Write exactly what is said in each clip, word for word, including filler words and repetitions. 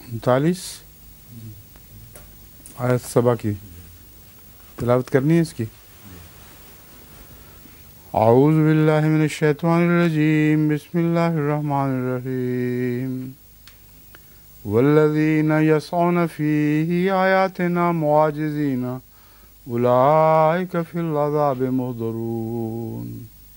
انتالیس آیت سبا کی تلاوت کرنی ہے اس کی. اعوذ باللہ من الشیطان الرجیم بسم اللہ الرحمن الرحیم والذین یسعون فی آیاتنا معاجزین اولئک فی العذاب محضرون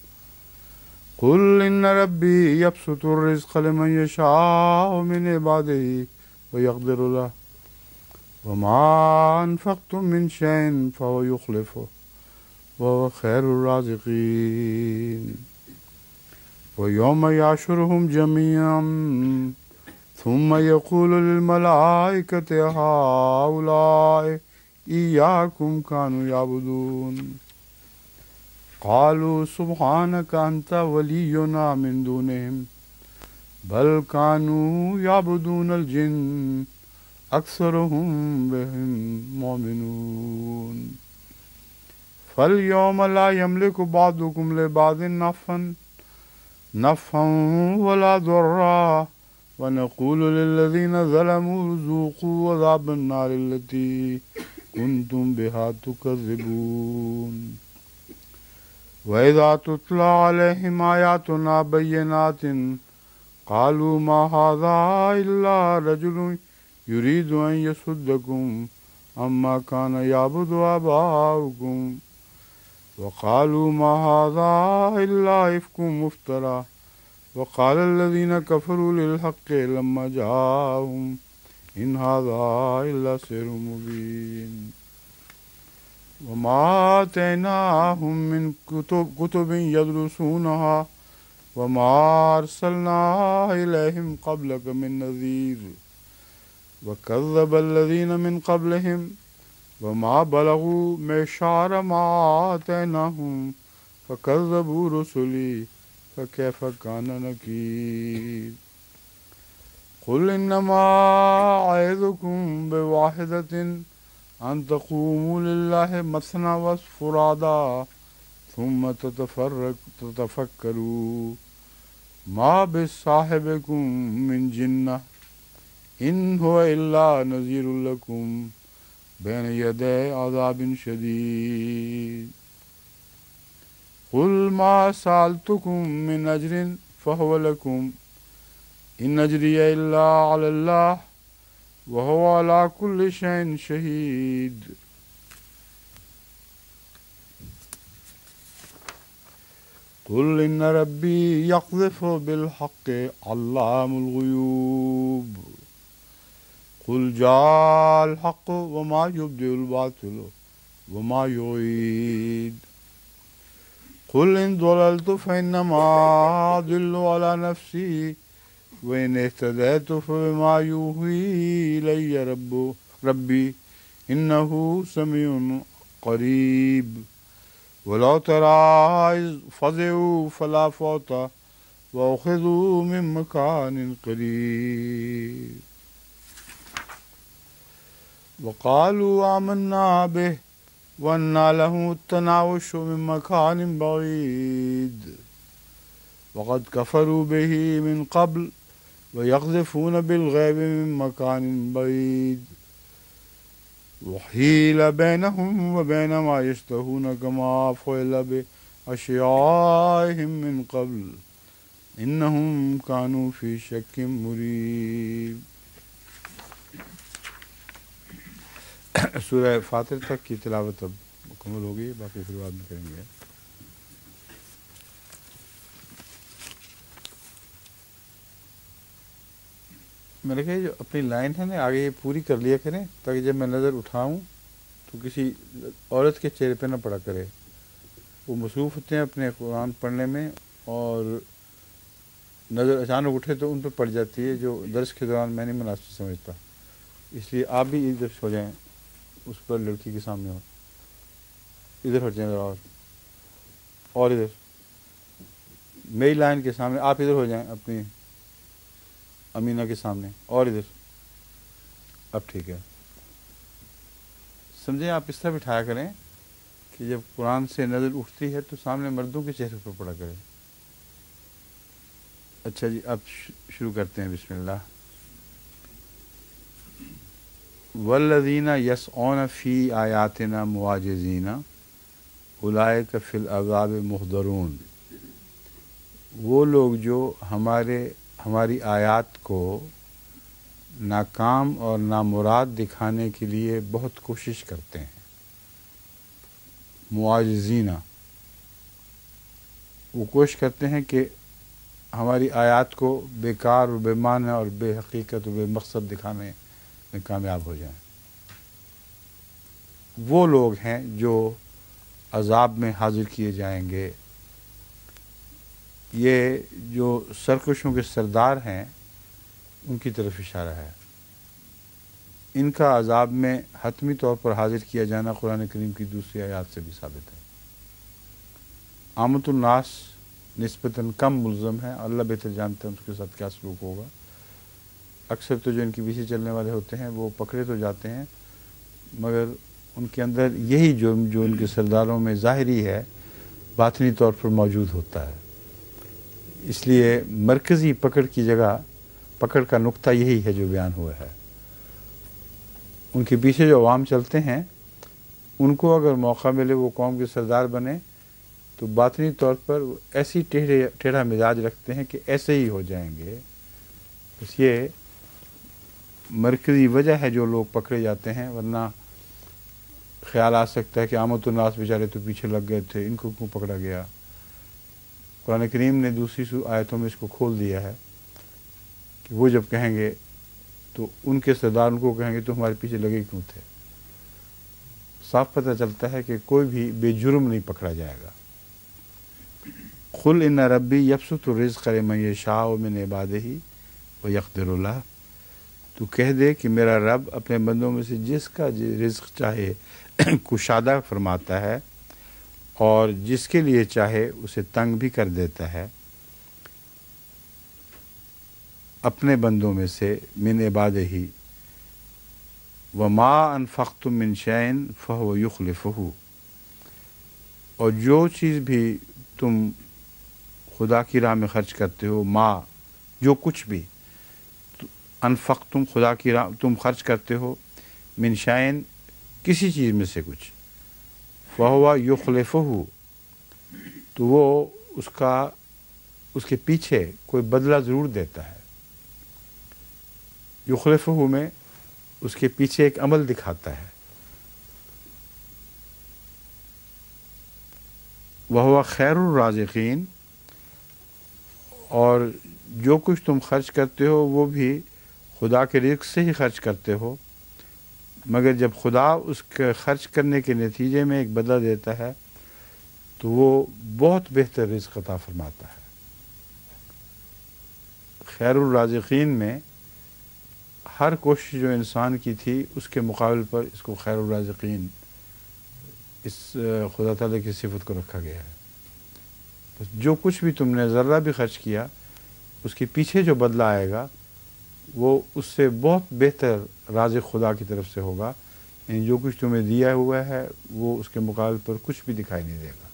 قل ان ربی یبسط الرزق لمن یشاء من عباده ویقدر له وما انفقتم من شيء فهو يخلفه وهو خير الرازقين ويوم يحشرهم جميعا ثم يقول للملائكة هؤلاء إياكم كانوا يعبدون قالوا سبحانك أنت ولينا من دونهم بل كانوا يعبدون الجن أكثرهم بهم مؤمنون فاليوم لا يملك بعضكم لبعض نفعا نفعا ولا ضرا ونقول للذين ظلموا ذوقوا عذاب النار التي كنتم بها تكذبون وإذا تتلى عليهم آياتنا بينات قالوا ما هذا إلا رجل يريد أن يصدكم عما كان يعبد آباؤكم وقالوا ما هذا إلا إفك مفترى وقال الذين كفروا للحق لما جاءهم إن هذا إلا سحر مبين وما آتيناهم من كتب, كتب يدرسونها وما أرسلنا إليهم قبلك من نذير وكذب الذين من قبلهم وما بلغوا معشار ما آتيناهم فكذبوا رسلي فكيف كان نكير قل إنما أعظكم بواحدة أن تقوموا لله مثنى وفرادا ثم تتفرق تتفكروا ما بصاحبكم من جنة إن هو إلا نذير لكم بين يدي عذاب شديد قل ما سألتكم من أجر فهو لكم إن أجري إلا على الله وهو على كل شيء شهيد قل إن ربي يقذف بالحق علام الغيوب قل جاء الحق وما يبدئ الباطل وما يعيد قل إن ضللت فإنما أضل على نفسي وإن اهتديت فبما يوحي إلي رب ربي إنه سميع قريب ولو ترى إذ فزعوا فلا فوت وأخذوا من مكان قريب وقالوا آمنا به وأنى له التناوش من مكان بعيد وقد كفروا به من قبل ويقذفون بالغيب من مكان بعيد وحيل بينهم وبين ما يشتهون كما فعل بأشياعهم من قبل إنهم كانوا في شك مريب. سورہ فاطر تک کی تلاوت اب مکمل ہوگی، باقی پھر بعد میں کریں گے. میں نے کہا جو اپنی لائن ہے نا آگے یہ پوری کر لیا کریں تاکہ جب میں نظر اٹھاؤں تو کسی عورت کے چہرے پہ نہ پڑا کرے. وہ مصروف ہوتے ہیں اپنے قرآن پڑھنے میں اور نظر اچانک اٹھے تو ان پہ پڑ جاتی ہے جو درس کے دوران میں نہیں مناسب سمجھتا. اس لیے آپ بھی ادھر ہو جائیں، اس پر لڑکی کے سامنے ہو، ادھر ہٹ جائیں ذرا اور اور ادھر میری لائن کے سامنے آپ ادھر ہو جائیں اپنی امینہ کے سامنے اور ادھر. اب ٹھیک ہے، سمجھیں آپ اس طرح بٹھایا کریں کہ جب قرآن سے نظر اٹھتی ہے تو سامنے مردوں کے چہرے پر پڑا کرے. اچھا جی اب شروع کرتے ہیں. بسم اللہ. والذین یسعون فی آیاتنا معاجزین اولئک فی العذاب محضرون، وہ لوگ جو ہمارے ہماری آیات کو ناکام اور نامراد دکھانے کے لیے بہت کوشش کرتے ہیں، معاجزین، وہ کوشش کرتے ہیں کہ ہماری آیات کو بیکار اور بے معنی اور بے حقیقت اور بے مقصد دکھانے میں کامیاب ہو جائیں، وہ لوگ ہیں جو عذاب میں حاضر کیے جائیں گے۔ یہ جو سرکشوں کے سردار ہیں ان کی طرف اشارہ ہے۔ ان کا عذاب میں حتمی طور پر حاضر کیا جانا قرآن کریم کی دوسری آیات سے بھی ثابت ہے۔ عامۃ الناس نسبتاً کم ملزم ہیں، اللہ بہتر جانتے ہیں اس کے ساتھ کیا سلوک ہوگا۔ اکثر تو جو ان کے پیچھے چلنے والے ہوتے ہیں وہ پکڑے تو جاتے ہیں، مگر ان کے اندر یہی جرم جو ان کے سرداروں میں ظاہری ہے باطنی طور پر موجود ہوتا ہے۔ اس لیے مرکزی پکڑ کی جگہ پکڑ کا نقطہ یہی ہے جو بیان ہوا ہے۔ ان کے پیچھے جو عوام چلتے ہیں ان کو اگر موقع ملے وہ قوم کے سردار بنے تو باطنی طور پر ایسی ٹیڑھے ٹیڑھا مزاج رکھتے ہیں کہ ایسے ہی ہو جائیں گے۔ بس یہ مرکزی وجہ ہے جو لوگ پکڑے جاتے ہیں، ورنہ خیال آ سکتا ہے کہ عامۃ الناس بیچارے تو پیچھے لگ گئے تھے، ان کو کیوں پکڑا گیا۔ قرآن کریم نے دوسری آیتوں میں اس کو کھول دیا ہے کہ وہ جب کہیں گے تو ان کے سردار ان کو کہیں گے تو ہمارے پیچھے لگے کیوں تھے۔ صاف پتہ چلتا ہے کہ کوئی بھی بے جرم نہیں پکڑا جائے گا۔ قل ان ربی یبسط الرزق لمن یشاء من عبادہ ویقدر لہ، تو کہہ دے کہ میرا رب اپنے بندوں میں سے جس کا رزق چاہے کشادہ فرماتا ہے اور جس کے لیے چاہے اسے تنگ بھی کر دیتا ہے اپنے بندوں میں سے، من عبادہ ہی، وما انفقتم من شیء فہو یخلفہ، اور جو چیز بھی تم خدا کی راہ میں خرچ کرتے ہو، ما جو کچھ بھی انفقتم خدا کی راہ تم خرچ کرتے ہو، من شیء کسی چیز میں سے کچھ، فہو یخلفہ، تو وہ اس کا اس کے پیچھے کوئی بدلہ ضرور دیتا ہے۔ یخلفہ میں اس کے پیچھے ایک عمل دکھاتا ہے۔ وہو خیر الرازقین، اور جو کچھ تم خرچ کرتے ہو وہ بھی خدا کے رزق سے ہی خرچ کرتے ہو، مگر جب خدا اس کے خرچ کرنے کے نتیجے میں ایک بدلہ دیتا ہے تو وہ بہت بہتر رزق عطا فرماتا ہے۔ خیر الرازقین میں ہر کوشش جو انسان کی تھی اس کے مقابل پر اس کو خیر الرازقین اس خدا تعالیٰ کی صفت کو رکھا گیا ہے۔ بس جو کچھ بھی تم نے ذرہ بھی خرچ کیا اس کے پیچھے جو بدلہ آئے گا وہ اس سے بہت بہتر رازق خدا کی طرف سے ہوگا، یعنی جو کچھ تمہیں دیا ہوا ہے وہ اس کے مقابل پر کچھ بھی دکھائی نہیں دے گا۔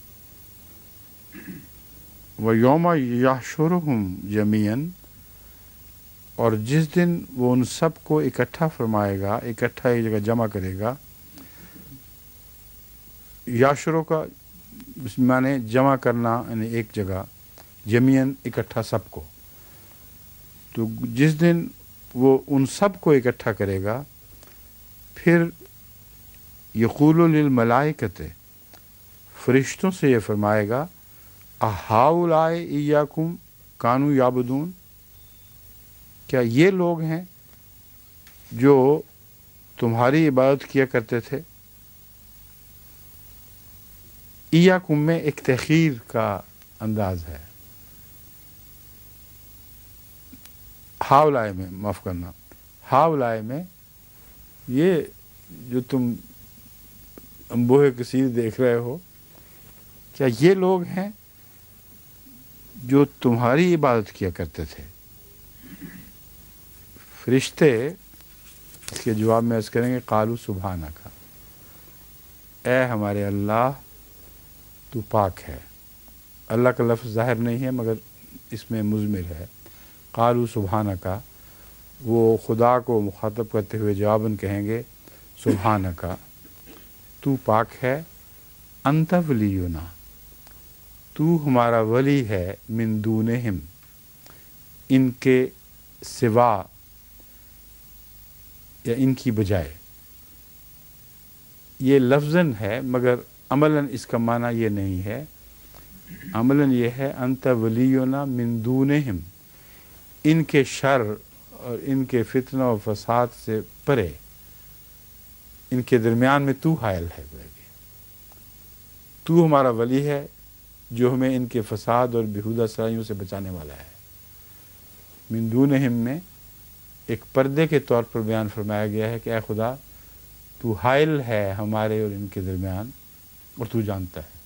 وَيَوْمَ يَحْشُرُهُمْ جَمِيعًا، اور جس دن وہ ان سب کو اکٹھا فرمائے گا، اکٹھا ایک جگہ جمع کرے گا۔ یاشروں کا معنی جمع کرنا، یعنی ایک جگہ، جمیعاً اکٹھا سب کو۔ تو جس دن وہ ان سب کو اکٹھا کرے گا پھر یقول للملائکۃ، فرشتوں سے یہ فرمائے گا، اہؤلاء ایاکم کانوا یعبدون، کیا یہ لوگ ہیں جو تمہاری عبادت کیا کرتے تھے؟ ایاکم میں ایک تخیر کا انداز ہے، ہاؤلائے میں معاف کرنا، ہاؤلائے میں یہ جو تم انبوہ کثیر دیکھ رہے ہو، کیا یہ لوگ ہیں جو تمہاری عبادت کیا کرتے تھے؟ فرشتے اس کے جواب میں عرض کریں گے، قالوا سبحانک، اے ہمارے اللہ تو پاک ہے۔ اللہ کا لفظ ظاہر نہیں ہے مگر اس میں مضمر ہے۔ قالوا سبحانک، وہ خدا کو مخاطب کرتے ہوئے جواباً کہیں گے سبحانکا، تو پاک ہے، انت ولینا، تو ہمارا ولی ہے، من دونہم، ان کے سوا یا ان کی بجائے۔ یہ لفظاً ہے مگر عملاً اس کا معنی یہ نہیں ہے، عملاً یہ ہے انت ولینا من دونہم، ان کے شر اور ان کے فتنہ و فساد سے پرے، ان کے درمیان میں تو حائل ہے، تو ہمارا ولی ہے جو ہمیں ان کے فساد اور بیہودہ سرائیوں سے بچانے والا ہے۔ من دونہم میں ایک پردے کے طور پر بیان فرمایا گیا ہے کہ اے خدا تو حائل ہے ہمارے اور ان کے درمیان، اور تو جانتا ہے۔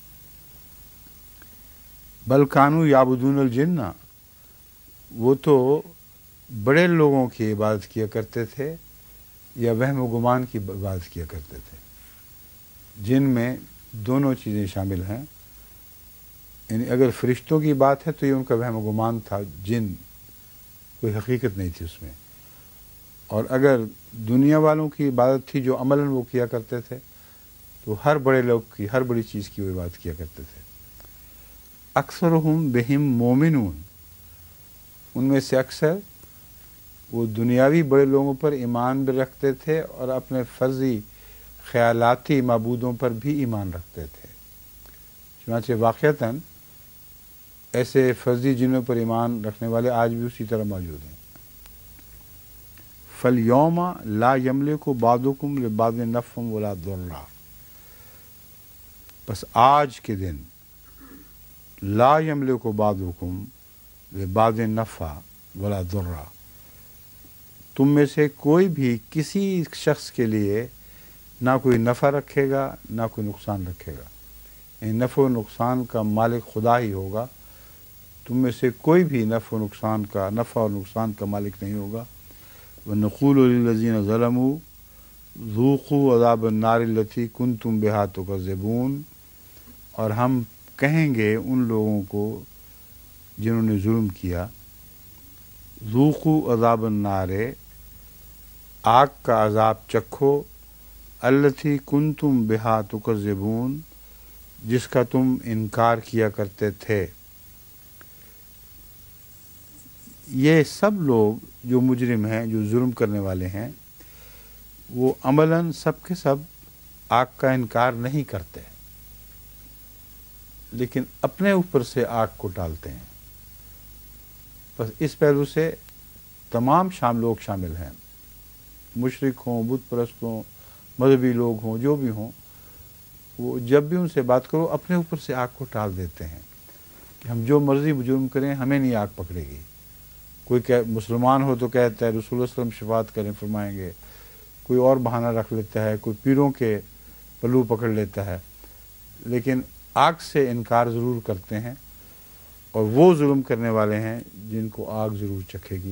بل کانوا یعبدون الجن، وہ تو بڑے لوگوں کی عبادت کیا کرتے تھے یا وہم و گمان کی عبادت کیا کرتے تھے۔ جن میں دونوں چیزیں شامل ہیں، یعنی اگر فرشتوں کی بات ہے تو یہ ان کا وہم و گمان تھا، جن کوئی حقیقت نہیں تھی اس میں، اور اگر دنیا والوں کی عبادت تھی جو عملاً وہ کیا کرتے تھے تو ہر بڑے لوگ کی، ہر بڑی چیز کی وہ عبادت کیا کرتے تھے۔ اکثرہم بہم مومنون، ان میں سے اکثر وہ دنیاوی بڑے لوگوں پر ایمان بھی رکھتے تھے اور اپنے فرضی خیالاتی معبودوں پر بھی ایمان رکھتے تھے۔ چنانچہ واقعتاً ایسے فرضی جنوں پر ایمان رکھنے والے آج بھی اسی طرح موجود ہیں۔ فَالْيَوْمَ لَا يَمْلِكُ بَعْضُكُمْ لِبَعْضٍ نَفْعًا وَلَا ضَرًّا، بس آج کے دن لا یملک بعضکم لبعض نفعا ولا ضرا، تم میں سے کوئی بھی کسی شخص کے لیے نہ کوئی نفع رکھے گا نہ کوئی نقصان رکھے گا، یعنی نفع و نقصان کا مالک خدا ہی ہوگا، تم میں سے کوئی بھی نفع و نقصان کا نفع اور نقصان کا مالک نہیں ہوگا۔ وَنَقُولُ لِلَّذِينَ ظَلَمُوا ذُوقُوا عَذَابَ النَّارِ الَّتِي كُنتُمْ بِهَا تُكَذِّبُونَ، اور ہم کہیں گے ان لوگوں کو جنہوں نے ظلم کیا، ذوقوا عذاب النار، آگ کا عذاب چکھو، التی کنتم بہا تکذبون، جس کا تم انکار کیا کرتے تھے۔ یہ سب لوگ جو مجرم ہیں، جو ظلم کرنے والے ہیں، وہ عملاً سب کے سب آگ کا انکار نہیں کرتے، لیکن اپنے اوپر سے آگ کو ڈالتے ہیں۔ بس اس پہلو سے تمام شام لوگ شامل ہیں، مشرک ہوں، بت پرست ہوں، مذہبی لوگ ہوں، جو بھی ہوں، وہ جب بھی ان سے بات کرو اپنے اوپر سے آگ کو ٹال دیتے ہیں کہ ہم جو مرضی جرم کریں ہمیں نہیں آگ پکڑے گی۔ کوئی کہ مسلمان ہو تو کہتا ہے رسول اللہ صلی اللہ علیہ وسلم شفاعت کریں، فرمائیں گے، کوئی اور بہانہ رکھ لیتا ہے، کوئی پیروں کے پلو پکڑ لیتا ہے، لیکن آگ سے انکار ضرور کرتے ہیں، اور وہ ظلم کرنے والے ہیں جن کو آگ ضرور چکھے گی۔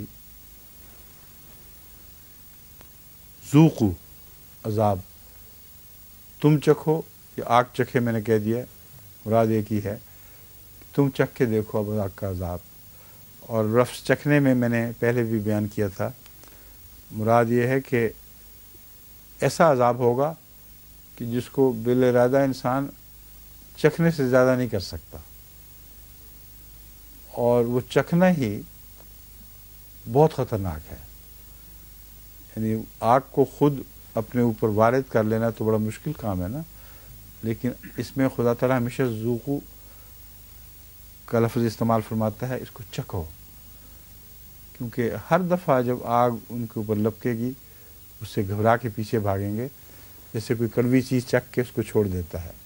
ذوقو عذاب، تم چکھو، یہ آگ چکھے میں نے کہہ دیا، مراد ایک ہی ہے، تم چکھ کے دیکھو اب آگ کا عذاب۔ اور لفظ چکھنے میں میں نے پہلے بھی بیان کیا تھا، مراد یہ ہے کہ ایسا عذاب ہوگا کہ جس کو بالارادہ انسان چکھنے سے زیادہ نہیں کر سکتا، اور وہ چکھنا ہی بہت خطرناک ہے۔ یعنی آگ کو خود اپنے اوپر وارد کر لینا تو بڑا مشکل کام ہے نا، لیکن اس میں خدا تعالیٰ ہمیشہ ذوقو کا لفظ استعمال فرماتا ہے، اس کو چکھو، کیونکہ ہر دفعہ جب آگ ان کے اوپر لپکے گی اس سے گھبرا کے پیچھے بھاگیں گے، جیسے کوئی کڑوی چیز چکھ کے اس کو چھوڑ دیتا ہے،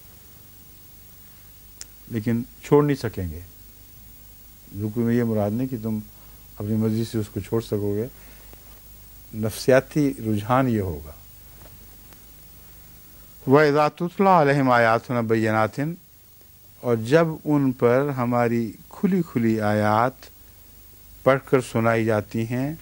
لیکن چھوڑ نہیں سکیں گے۔ ذوقو میں یہ مراد نہیں کہ تم اپنی مرضی سے اس کو چھوڑ سکو گے، نفسیاتی رجحان یہ ہوگا۔ وَإِذَا تُتْلَىٰ عَلَيْهِمْ آيَاتُنَا بَيِّنَاتٍ، اور جب ان پر ہماری کھلی کھلی آیات پڑھ کر سنائی جاتی ہیں،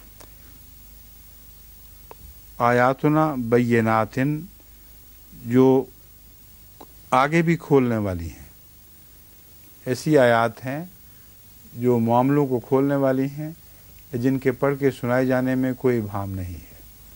آیاتنا بینات، جو آگے بھی کھولنے والی ہیں، ایسی آیات ہیں جو معاملوں کو کھولنے والی ہیں، جن کے پڑھ کے سنائے جانے میں کوئی ابہام نہیں ہے۔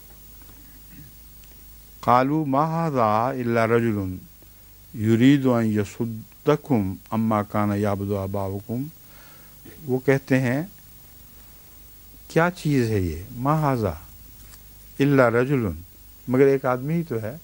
قالوا ما هذا الا رجل يريد ان يصدكم عما كان يعبد آباؤكم، وہ کہتے ہیں کیا چیز ہے یہ، ما هذا الا رجل، مگر ایک آدمی ہی تو ہے،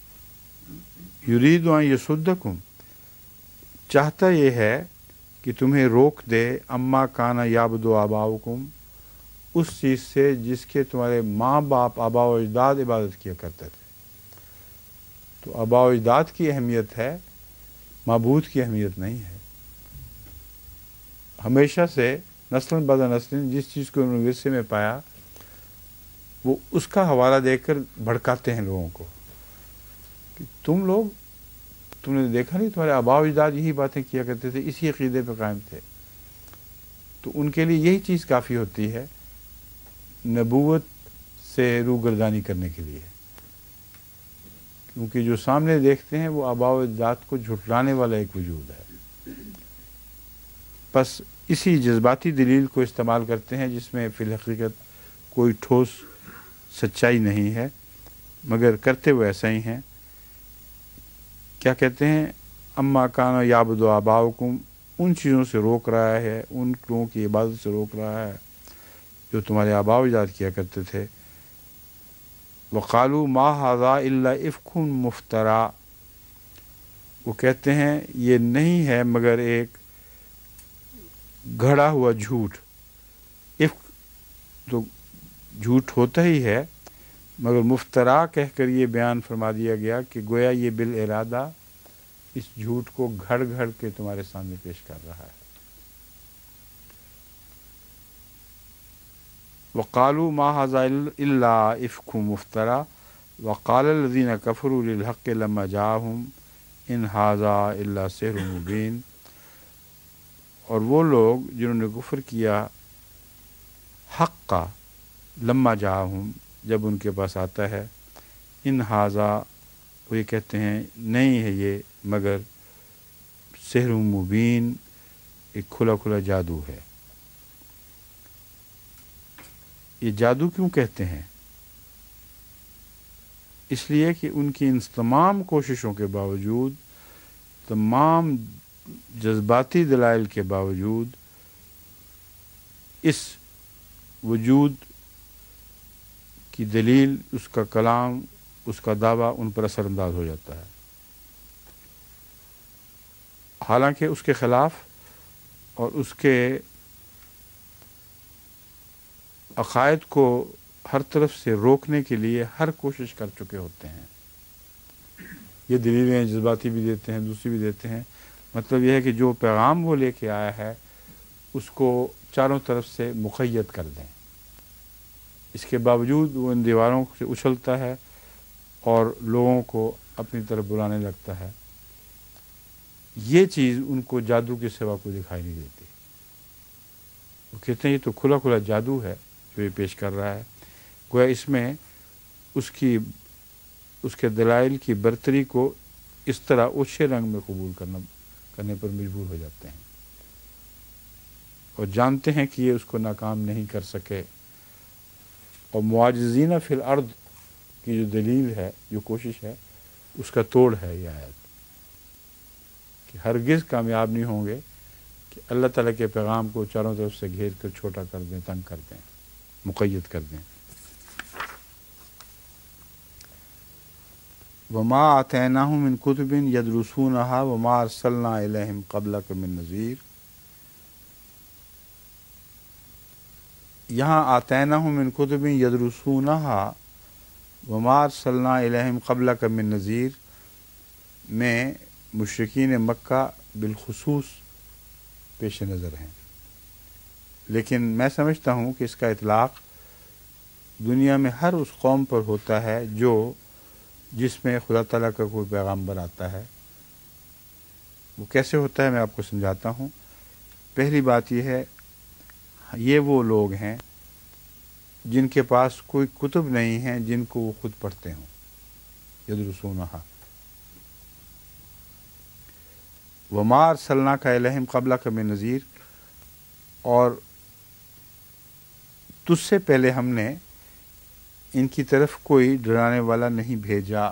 یرید ان یصدکم، چاہتا یہ ہے کہ تمہیں روک دے، اما کانا یعبد آباؤکم، اس چیز سے جس کے تمہارے ماں باپ آبا و اجداد عبادت کیا کرتے تھے۔ تو آبا و اجداد کی اہمیت ہے، معبود کی اہمیت نہیں ہے۔ ہمیشہ سے نسل بعد نسل جس چیز کو انہوں نے ورثے میں پایا وہ اس کا حوالہ دے کر بھڑکاتے ہیں لوگوں کو کہ تم لوگ، تم نے دیکھا نہیں تمہارے آبا و اجداد یہی باتیں کیا کرتے تھے، اسی عقیدے پہ قائم تھے۔ تو ان کے لیے یہی چیز کافی ہوتی ہے نبوت سے روگردانی کرنے کے لیے، کیونکہ جو سامنے دیکھتے ہیں وہ آبا و اجداد کو جھٹلانے والا ایک وجود ہے۔ بس اسی جذباتی دلیل کو استعمال کرتے ہیں جس میں فی الحقیقت کوئی ٹھوس سچائی نہیں ہے، مگر کرتے وہ ایسا ہی ہیں۔ کیا کہتے ہیں، اما کانا یعبد آباؤکم، ان چیزوں سے روک رہا ہے، ان لوگوں کی عبادت سے روک رہا ہے جو تمہارے آبا و اجداد کیا کرتے تھے۔ وقالوا ما ھذا الا افک مفترا، وہ کہتے ہیں یہ نہیں ہے مگر ایک گھڑا ہوا جھوٹ۔ افک تو جھوٹ ہوتا ہی ہے، مگر مفترا کہہ کر یہ بیان فرما دیا گیا کہ گویا یہ بالارادہ اس جھوٹ کو گھڑ گھڑ کے تمہارے سامنے پیش کر رہا ہے۔ وقالوا ما ھذا الا افک مفترا وقال الذين كفروا للحق لما جاءهم ان ھذا الا سحر مبین، اور وہ لوگ جنہوں نے کفر کیا حق کا، لما جاءهم، جب ان کے پاس آتا ہے، ان ھذا، وہ یہ کہتے ہیں نہیں ہے یہ مگر سحر مبین، ایک کھلا کھلا جادو ہے۔ یہ جادو کیوں کہتے ہیں؟ اس لیے کہ ان کی ان تمام کوششوں کے باوجود، تمام جذباتی دلائل کے باوجود، اس وجود کی دلیل، اس کا کلام، اس کا دعویٰ ان پر اثر انداز ہو جاتا ہے، حالانکہ اس کے خلاف اور اس کے عقائد کو ہر طرف سے روکنے کے لیے ہر کوشش کر چکے ہوتے ہیں۔ یہ دلیلیں جذباتی بھی دیتے ہیں، دوسری بھی دیتے ہیں۔ مطلب یہ ہے کہ جو پیغام وہ لے کے آیا ہے اس کو چاروں طرف سے مقید کر دیں، اس کے باوجود وہ ان دیواروں سے اچھلتا ہے اور لوگوں کو اپنی طرف بلانے لگتا ہے۔ یہ چیز ان کو جادو کے سوا کو دکھائی نہیں دیتی۔ وہ کہتے ہیں یہ تو کھلا کھلا جادو ہے جو یہ پیش کر رہا ہے، گویا اس میں اس کی اس کے دلائل کی برتری کو اس طرح اچھے رنگ میں قبول کرنا کرنے پر مجبور ہو جاتے ہیں، اور جانتے ہیں کہ یہ اس کو ناکام نہیں کر سکے۔ اور معاجزین فی الارض کی جو دلیل ہے، جو کوشش ہے، اس کا توڑ ہے یہ آیت، کہ ہرگز کامیاب نہیں ہوں گے کہ اللہ تعالیٰ کے پیغام کو چاروں طرف سے گھیر کر چھوٹا کر دیں، تنگ کر دیں، مقید کر دیں۔ وما آتیناہم من کتب یدرسونہا وما ارسلنا الیہم قبلک من نذیر، یہاں آتیناہم من کتب یدرسونہا وما ارسلنا الیہم قبلک من نذیر میں مشرکین مکہ بالخصوص پیش نظر ہیں، لیکن میں سمجھتا ہوں کہ اس کا اطلاق دنیا میں ہر اس قوم پر ہوتا ہے جو جس میں خدا تعالیٰ کا کوئی پیغامبر آتا ہے۔ وہ کیسے ہوتا ہے میں آپ کو سمجھاتا ہوں۔ پہلی بات یہ ہے، یہ وہ لوگ ہیں جن کے پاس کوئی کتب نہیں ہیں جن کو وہ خود پڑھتے ہوں، یدرسونہا، وما ارسلناک الیہم قبلک من نذیر، اور تجھ سے پہلے ہم نے ان کی طرف کوئی ڈرانے والا نہیں بھیجا۔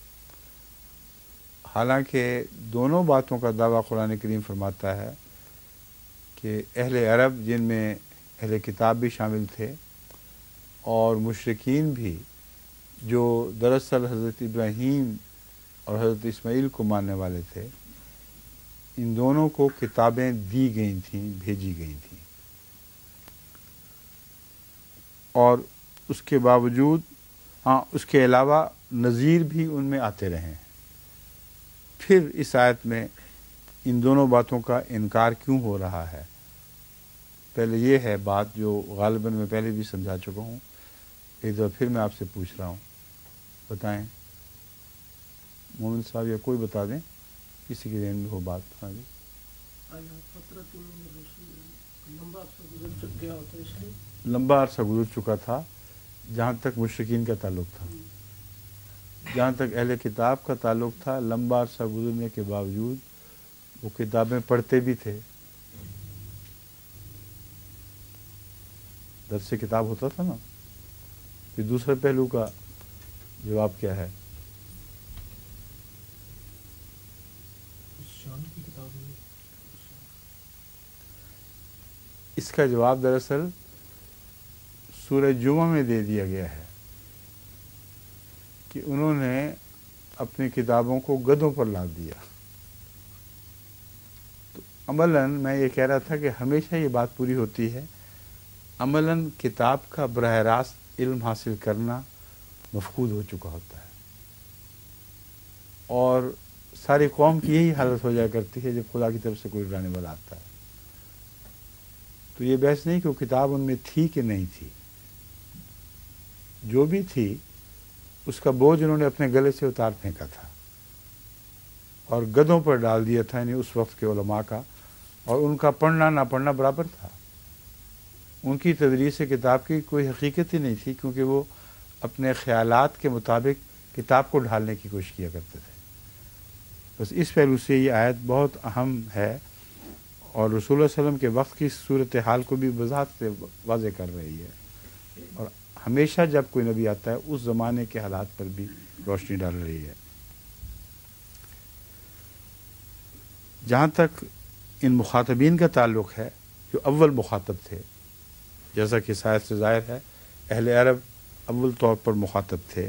حالانکہ دونوں باتوں کا دعویٰ قرآن کریم فرماتا ہے کہ اہل عرب، جن میں اہل کتاب بھی شامل تھے اور مشرکین بھی، جو دراصل حضرت ابراہیم اور حضرت اسماعیل کو ماننے والے تھے، ان دونوں کو کتابیں دی گئی تھیں، بھیجی گئی تھیں، اور اس کے باوجود ہاں اس کے علاوہ نذیر بھی ان میں آتے رہے ہیں۔ پھر اس آیت میں ان دونوں باتوں کا انکار کیوں ہو رہا ہے؟ پہلے یہ ہے بات جو غالباً میں پہلے بھی سمجھا چکا ہوں، ایک دفعہ پھر میں آپ سے پوچھ رہا ہوں، بتائیں مومن صاحب یا کوئی بتا دیں، کسی کے ذہن میں ہو بات۔ ہاں جی، لمبا عرصہ گزر چکا تھا جہاں تک مشرکین کا تعلق تھا، جہاں تک اہل کتاب کا تعلق تھا، لمبا عرصہ گزرنے کے باوجود وہ کتابیں پڑھتے بھی تھے، درس کتاب ہوتا تھا نا۔ پھر دوسرے پہلو کا جواب کیا ہے؟ اس کا جواب دراصل سورہ جمعہ میں دے دیا گیا ہے کہ انہوں نے اپنی کتابوں کو گدھوں پر لاد دیا۔ تو عملاً میں یہ کہہ رہا تھا کہ ہمیشہ یہ بات پوری ہوتی ہے، عملاً کتاب کا براہ راست علم حاصل کرنا مفقود ہو چکا ہوتا ہے، اور ساری قوم کی یہی حالت ہو جایا کرتی ہے جب خدا کی طرف سے کوئی ڈرانے والا آتا ہے۔ تو یہ بحث نہیں کہ وہ کتاب ان میں تھی کہ نہیں تھی، جو بھی تھی اس کا بوجھ انہوں نے اپنے گلے سے اتار پھینکا تھا اور گدھوں پر ڈال دیا تھا، یعنی اس وقت کے علماء کا، اور ان کا پڑھنا نہ پڑھنا برابر تھا۔ ان کی تدریس کتاب کی کوئی حقیقت ہی نہیں تھی، کیونکہ وہ اپنے خیالات کے مطابق کتاب کو ڈھالنے کی کوشش کیا کرتے تھے۔ بس اس پہلو سے یہ آیت بہت اہم ہے، اور رسول اللہ علیہ وسلم کے وقت کی صورتحال کو بھی وضاحت سے واضح کر رہی ہے، اور ہمیشہ جب کوئی نبی آتا ہے اس زمانے کے حالات پر بھی روشنی ڈال رہی ہے۔ جہاں تک ان مخاطبین کا تعلق ہے جو اول مخاطب تھے، جیسا کہ شاید سے ظاہر ہے اہل عرب اول طور پر مخاطب تھے،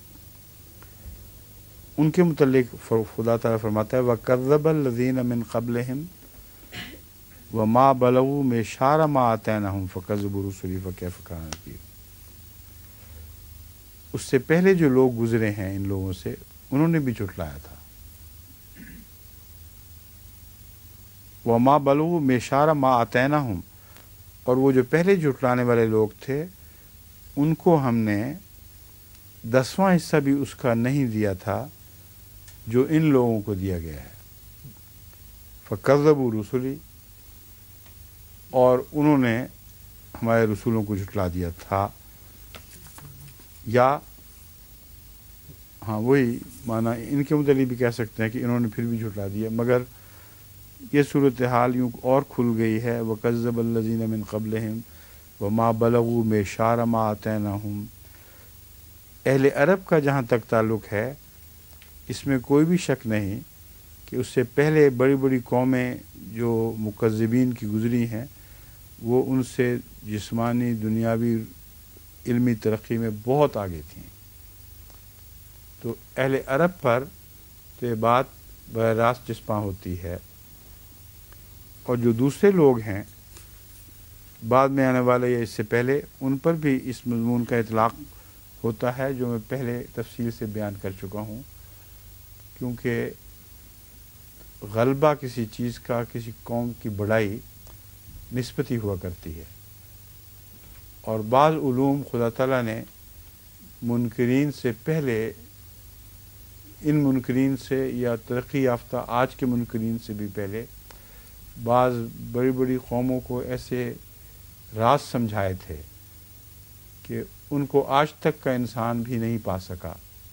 ان کے متعلق خدا تعالیٰ فرماتا ہے وَكَذَّبَ الَّذِينَ مِن قَبْلِهِمْ وَمَا بَلَغُوا مِعْشَارَ مَا آتَيْنَاهُمْ فَكَذَّبُوا رُسُلِي فَكَيْفَ كَانَ نَكِيرِ۔ اس سے پہلے جو لوگ گزرے ہیں ان لوگوں سے، انہوں نے بھی جھٹلایا تھا۔ وَمَا بَلَغُوا مِعْشَارَ مَا آتَيْنَاهُمْ، اور وہ جو پہلے جھٹلانے والے لوگ تھے ان کو ہم نے دسواں حصہ بھی اس کا نہیں دیا تھا جو ان لوگوں کو دیا گیا ہے۔ فَكَذَّبُوا رُسُلِي، اور انہوں نے ہمارے رسولوں کو جھٹلا دیا تھا، یا ہاں وہی معنی ان کے متعلق بھی کہہ سکتے ہیں کہ انہوں نے پھر بھی جھٹلا دیا، مگر یہ صورتحال یوں اور کھل گئی ہے وَكَذَّبَ الَّذِينَ مِن قَبْلِهِمْ وَمَا بَلَغُوا مِعْشَارَ مَا آتَيْنَاهُمْ۔ اہل عرب کا جہاں تک تعلق ہے، اس میں کوئی بھی شک نہیں کہ اس سے پہلے بڑی بڑی قومیں جو مکذبین کی گزری ہیں وہ ان سے جسمانی دنیاوی علمی ترقی میں بہت آگے تھیں۔ تو اہل عرب پر تو یہ بات براہ راست چسپاں ہوتی ہے، اور جو دوسرے لوگ ہیں بعد میں آنے والے یا اس سے پہلے، ان پر بھی اس مضمون کا اطلاق ہوتا ہے جو میں پہلے تفصیل سے بیان کر چکا ہوں، کیونکہ غلبہ کسی چیز کا، کسی قوم کی بڑائی نسبتی ہوا کرتی ہے، اور بعض علوم خدا تعالیٰ نے منکرین سے پہلے، ان منکرین سے یا ترقی یافتہ آج کے منکرین سے بھی پہلے، بعض بڑی بڑی قوموں کو ایسے راز سمجھائے تھے کہ ان کو آج تک کا انسان بھی نہیں پا سکا۔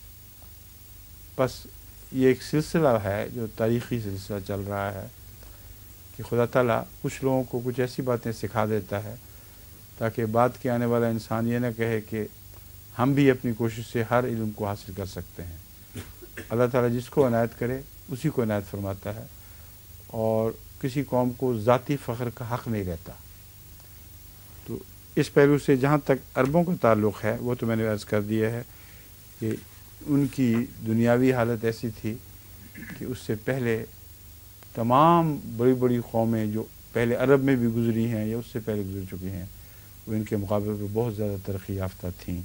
بس یہ ایک سلسلہ ہے جو تاریخی سلسلہ چل رہا ہے کہ خدا تعالیٰ کچھ لوگوں کو کچھ ایسی باتیں سکھا دیتا ہے تاکہ بعد کے آنے والا انسان یہ نہ کہے کہ ہم بھی اپنی کوشش سے ہر علم کو حاصل کر سکتے ہیں۔ اللہ تعالیٰ جس کو عنایت کرے اسی کو عنایت فرماتا ہے، اور کسی قوم کو ذاتی فخر کا حق نہیں رہتا۔ تو اس پہلو سے جہاں تک عربوں کا تعلق ہے وہ تو میں نے عرض کر دیا ہے کہ ان کی دنیاوی حالت ایسی تھی کہ اس سے پہلے تمام بڑی بڑی قومیں جو پہلے عرب میں بھی گزری ہیں یا اس سے پہلے گزر چکی ہیں وہ ان کے مقابلے پہ بہت زیادہ ترقی یافتہ تھیں۔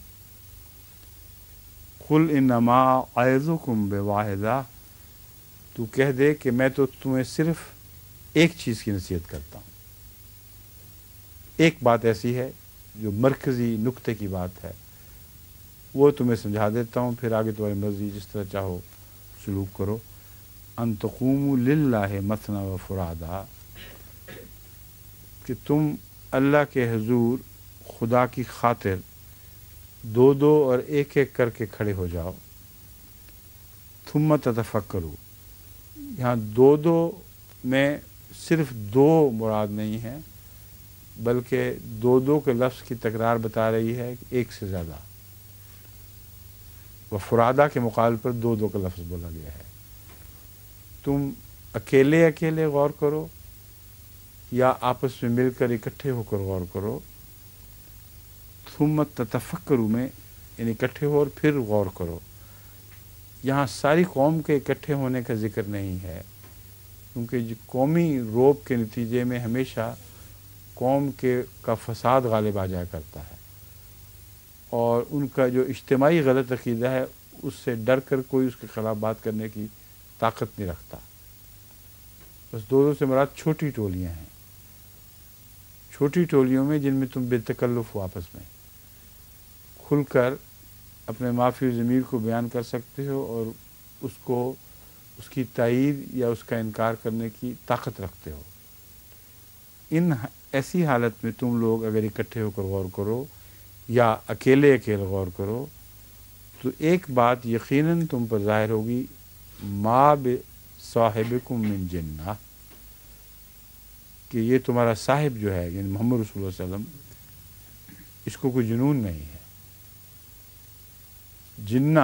قل انما اعظکم بواحدہ، تو کہہ دے کہ میں تو تمہیں صرف ایک چیز کی نصیحت کرتا ہوں، ایک بات ایسی ہے جو مرکزی نقطے کی بات ہے، وہ تمہیں سمجھا دیتا ہوں، پھر آگے تمہاری مرضی جس طرح چاہو سلوک کرو۔ ان تقوموا للہ مثنی و فرادا، کہ تم اللہ کے حضور خدا کی خاطر دو دو اور ایک ایک کر کے کھڑے ہو جاؤ۔ ثم تتفکروا، یہاں دو دو میں صرف دو مراد نہیں ہے بلکہ دو دو کے لفظ کی تکرار بتا رہی ہے ایک سے زیادہ، وہ فرادا کے مقابل پر دو دو کا لفظ بولا گیا ہے۔ تم اکیلے اکیلے غور کرو یا آپس میں مل کر اکٹھے ہو کر غور کرو۔ ثم تتفکروا میں یعنی اکٹھے ہو اور پھر غور کرو، یہاں ساری قوم کے اکٹھے ہونے کا ذکر نہیں ہے، کیونکہ جو قومی روب کے نتیجے میں ہمیشہ قوم کے کا فساد غالب آ جایا کرتا ہے، اور ان کا جو اجتماعی غلط عقیدہ ہے اس سے ڈر کر کوئی اس کے خلاف بات کرنے کی طاقت نہیں رکھتا۔ بس دو دو سے مراد چھوٹی ٹولیاں ہیں، چھوٹی ٹولیوں میں جن میں تم بے تکلف ہو آپس میں کھل کر اپنے معافی ضمیر کو بیان کر سکتے ہو اور اس کو اس کی تائید یا اس کا انکار کرنے کی طاقت رکھتے ہو۔ ان ایسی حالت میں تم لوگ اگر اکٹھے ہو کر غور کرو یا اکیلے اکیلے غور کرو تو ایک بات یقیناً تم پر ظاہر ہوگی، ما بصاحبکم من جنہ، کہ یہ تمہارا صاحب جو ہے یعنی محمد رسول اللہ صلی اللہ علیہ وسلم اس کو کوئی جنون نہیں ہے۔ جنہ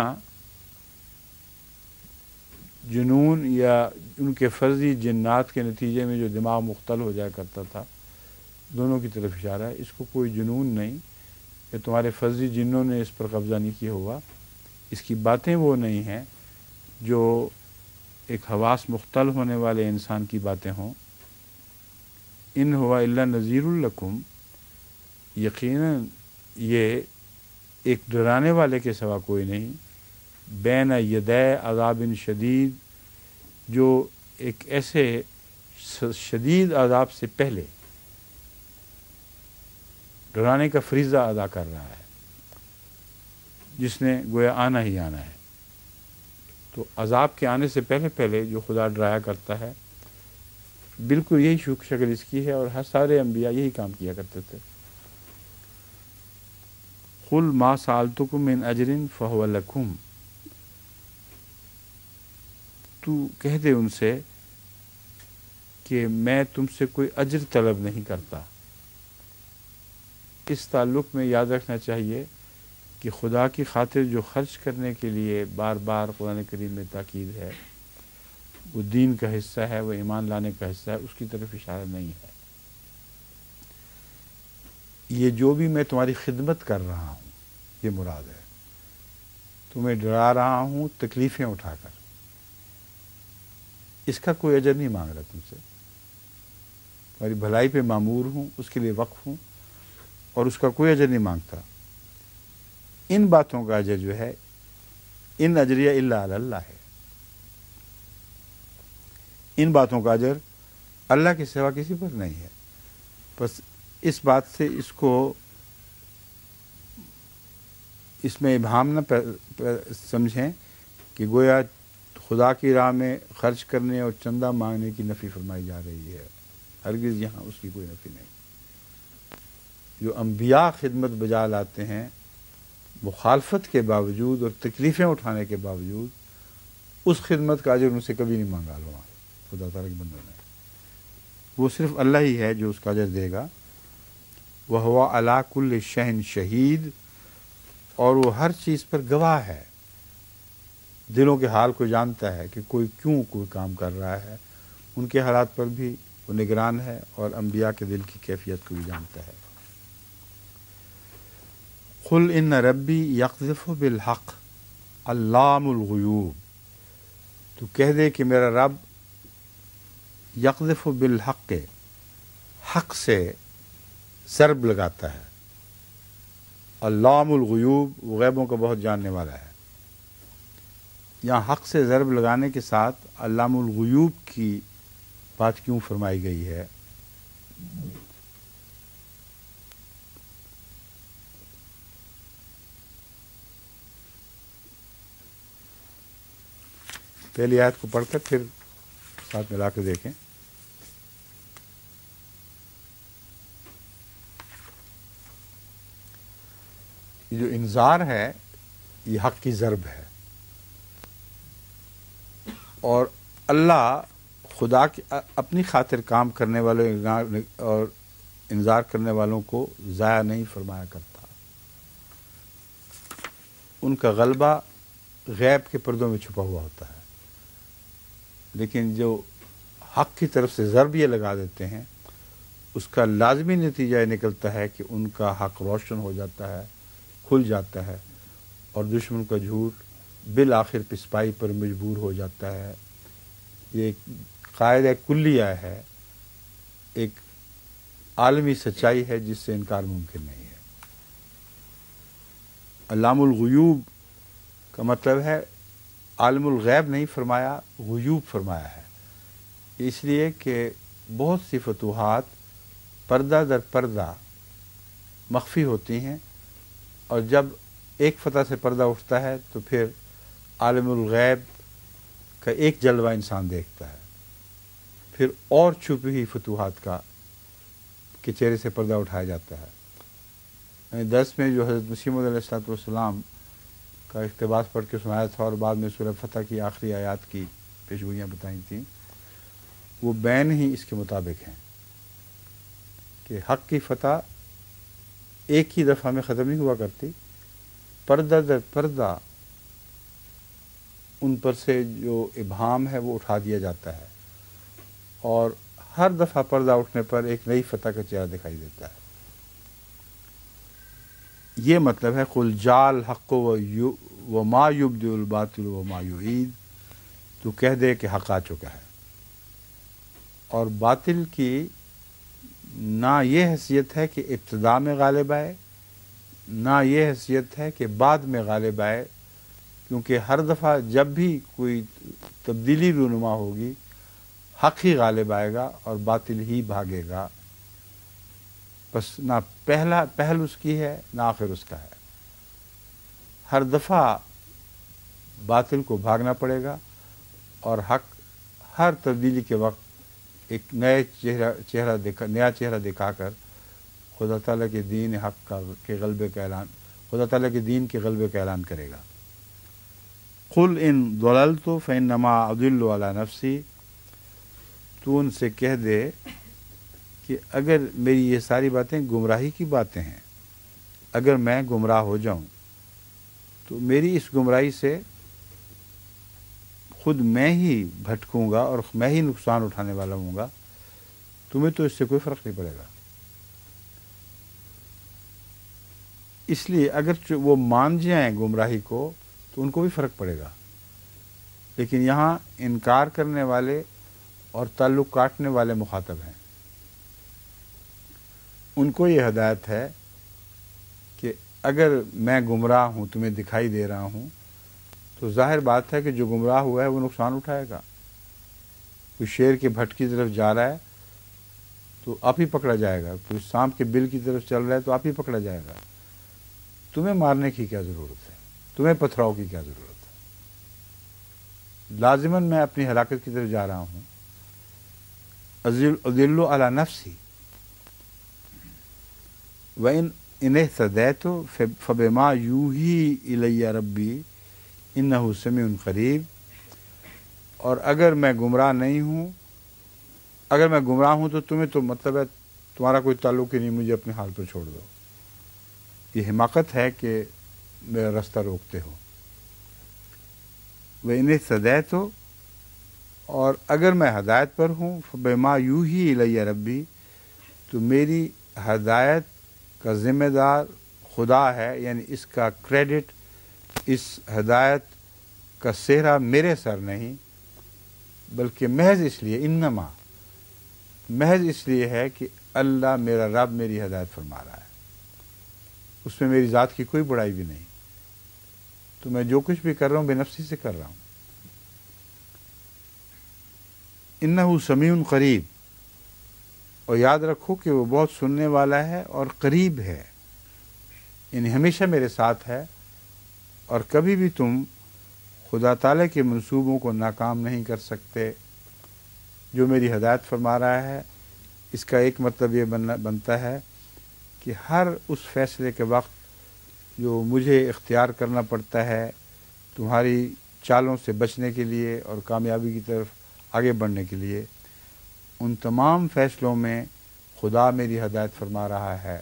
جنون یا ان کے فرضی جنات کے نتیجے میں جو دماغ مختل ہو جایا کرتا تھا، دونوں کی طرف اشارہ ہے، اس کو کوئی جنون نہیں کہ تمہارے فرضی جنوں نے اس پر قبضہ نہیں کیا ہوا، اس کی باتیں وہ نہیں ہیں جو ایک حواس مختل ہونے والے انسان کی باتیں ہوں۔ ان ہوا الا نذیر لکم، یقیناً یہ ایک ڈرانے والے کے سوا کوئی نہیں، بین یدے عذاب شدید، جو ایک ایسے شدید عذاب سے پہلے ڈرانے کا فریضہ ادا کر رہا ہے جس نے گویا آنا ہی آنا ہے۔ تو عذاب کے آنے سے پہلے پہلے جو خدا ڈرایا کرتا ہے، بالکل یہی شکل اس کی ہے، اور ہر سارے انبیاء یہی کام کیا کرتے تھے۔ قل ما سألتکم من اجر فہو لکم، تو کہہ دے ان سے کہ میں تم سے کوئی اجر طلب نہیں کرتا۔ اس تعلق میں یاد رکھنا چاہیے کہ خدا کی خاطر جو خرچ کرنے کے لیے بار بار قرآن کریم میں تاکید ہے وہ دین کا حصہ ہے، وہ ایمان لانے کا حصہ ہے، اس کی طرف اشارہ نہیں ہے۔ یہ جو بھی میں تمہاری خدمت کر رہا ہوں یہ مراد ہے، تمہیں ڈرا رہا ہوں تکلیفیں اٹھا کر، اس کا کوئی اجر نہیں مانگ رہا تم سے، تمہاری بھلائی پہ مامور ہوں، اس کے لیے وقف ہوں اور اس کا کوئی اجر نہیں مانگتا۔ ان باتوں کا اجر جو ہے ان اجریہ الا علی اللہ ہے، ان باتوں کا اجر اللہ کے سوا کسی پر نہیں ہے۔ بس اس بات سے اس کو اس میں ابہام نہ سمجھیں کہ گویا خدا کی راہ میں خرچ کرنے اور چندہ مانگنے کی نفی فرمائی جا رہی ہے، ہرگز یہاں اس کی کوئی نفی نہیں۔ جو انبیاء خدمت بجا لاتے ہیں مخالفت کے باوجود اور تکلیفیں اٹھانے کے باوجود، اس خدمت کا اجر ان سے کبھی نہیں مانگا لو خدا تعالیٰ کے بندوں نے، وہ صرف اللہ ہی ہے جو اس کا اجر دے گا۔ وہو علی کل شیء شہید، اور وہ ہر چیز پر گواہ ہے، دلوں کے حال کو جانتا ہے کہ کوئی کیوں کوئی کام کر رہا ہے، ان کے حالات پر بھی وہ نگران ہے، اور انبیاء کے دل کی کیفیت کو بھی جانتا ہے۔ قل ان ربی یقذف بالحق علام الغیوب، تو کہہ دے کہ میرا رب یقذف بالحق، حق سے ضرب لگاتا ہے، علام الغیوب، وہ غیبوں کا بہت جاننے والا ہے۔ یہاں حق سے ضرب لگانے کے ساتھ علام الغیوب کی بات کیوں فرمائی گئی ہے؟ پہلی آیت کو پڑھ کر پھر ساتھ ملا کے دیکھیں۔ یہ جو انذار ہے یہ حق کی ضرب ہے، اور اللہ خدا کی اپنی خاطر کام کرنے والوں اور انذار کرنے والوں کو ضائع نہیں فرمایا کرتا۔ ان کا غلبہ غیب کے پردوں میں چھپا ہوا ہوتا ہے، لیکن جو حق کی طرف سے ضرب یہ لگا دیتے ہیں، اس کا لازمی نتیجہ یہ نکلتا ہے کہ ان کا حق روشن ہو جاتا ہے، کھل جاتا ہے، اور دشمن کا جھوٹ بالآخر پسپائی پر مجبور ہو جاتا ہے۔ یہ ایک قاعدہ کلیہ ہے، ایک عالمی سچائی ہے جس سے انکار ممکن نہیں ہے۔ علام الغیوب کا مطلب ہے عالم الغیب نہیں فرمایا، غیوب فرمایا ہے، اس لیے کہ بہت سی فتوحات پردہ در پردہ مخفی ہوتی ہیں، اور جب ایک فتح سے پردہ اٹھتا ہے تو پھر عالم الغیب کا ایک جلوہ انسان دیکھتا ہے، پھر اور چھپی ہوئی فتوحات کا کے چہرے سے پردہ اٹھایا جاتا ہے۔ یعنی دس میں جو حضرت مسیح موعود علیہ الصلوۃ والسلام کا اقتباس پڑھ کے سنایا تھا، اور بعد میں سورہ فتح کی آخری آیات کی پیشگوئیاں بتائی تھیں، وہ بین ہی اس کے مطابق ہیں کہ حق کی فتح ایک ہی دفعہ میں ختم نہیں ہوا کرتی، پردہ در پردہ ان پر سے جو ابہام ہے وہ اٹھا دیا جاتا ہے، اور ہر دفعہ پردہ اٹھنے پر ایک نئی فتح کا چہرہ دکھائی دیتا ہے۔ یہ مطلب ہے قل جاء الحق وما یبدئ الباطل وما یعید، تو کہہ دے کہ حق آ چکا ہے، اور باطل کی نہ یہ حیثیت ہے کہ ابتدا میں غالب آئے، نہ یہ حیثیت ہے کہ بعد میں غالب آئے، کیونکہ ہر دفعہ جب بھی کوئی تبدیلی رونما ہوگی حق ہی غالب آئے گا اور باطل ہی بھاگے گا، بس نہ پہلا پہل اس کی ہے نہ آخر اس کا ہے۔ ہر دفعہ باطل کو بھاگنا پڑے گا، اور حق ہر تبدیلی کے وقت ایک نئے چہرہ چہرہ دکھا نیا چہرہ دکھا کر خدا تعالیٰ کے دین حق کا کے غلبے کا اعلان خدا تعالیٰ کے دین کے غلبے کا اعلان کرے گا۔ قل ان ضللت فانما اضل علی نفسی، تو ان سے کہہ دے کہ اگر میری یہ ساری باتیں گمراہی کی باتیں ہیں، اگر میں گمراہ ہو جاؤں تو میری اس گمراہی سے خود میں ہی بھٹکوں گا اور میں ہی نقصان اٹھانے والا ہوں گا، تمہیں تو اس سے کوئی فرق نہیں پڑے گا۔ اس لیے اگر وہ مان جائیں گمراہی کو تو ان کو بھی فرق پڑے گا، لیکن یہاں انکار کرنے والے اور تعلق کاٹنے والے مخاطب ہیں، ان کو یہ ہدایت ہے کہ اگر میں گمراہ ہوں تمہیں دکھائی دے رہا ہوں تو ظاہر بات ہے کہ جو گمراہ ہوا ہے وہ نقصان اٹھائے گا۔ کوئی شیر کے بھٹ کی طرف جا رہا ہے تو آپ ہی پکڑا جائے گا، کوئی سانپ کے بل کی طرف چل رہا ہے تو آپ ہی پکڑا جائے گا۔ تمہیں مارنے کی کیا ضرورت ہے، تمہیں پتھراؤ کی کیا ضرورت ہے؟ لازماً میں اپنی ہلاکت کی طرف جا رہا ہوں۔ اضل علی نفسی وَإِنْ إِنْ اهْتَدَيْتُ فَبِمَا يُوحِي إِلَيَّ رَبِّي إِنَّهُ سَمِيعٌ قَرِيبٌ، اور اگر میں گمراہ نہیں ہوں اگر میں گمراہ ہوں تو تمہیں تو مطلب ہے تمہارا کوئی تعلق ہی نہیں، مجھے اپنے حال پر چھوڑ دو۔ یہ حماقت ہے کہ میرا راستہ روکتے ہو۔ وَإِنِ اهْتَدَيْتُ، اور اگر میں ہدایت پر ہوں، فَبِمَا يُوحِي إِلَيَّ رَبِّي، تو میری ہدایت کا ذمہ دار خدا ہے، یعنی اس کا کریڈٹ، اس ہدایت کا سہرا میرے سر نہیں، بلکہ محض اس لیے، انما محض اس لیے ہے کہ اللہ میرا رب میری ہدایت فرما رہا ہے، اس میں میری ذات کی کوئی بڑائی بھی نہیں، تو میں جو کچھ بھی کر رہا ہوں بے نفسی سے کر رہا ہوں۔ انہ سمیع قریب، اور یاد رکھو کہ وہ بہت سننے والا ہے اور قریب ہے، یعنی ہمیشہ میرے ساتھ ہے، اور کبھی بھی تم خدا تعالیٰ کے منصوبوں کو ناکام نہیں کر سکتے۔ جو میری ہدایت فرما رہا ہے، اس کا ایک مطلب یہ بنتا ہے کہ ہر اس فیصلے کے وقت جو مجھے اختیار کرنا پڑتا ہے تمہاری چالوں سے بچنے کے لیے اور کامیابی کی طرف آگے بڑھنے کے لیے، ان تمام فیصلوں میں خدا میری ہدایت فرما رہا ہے۔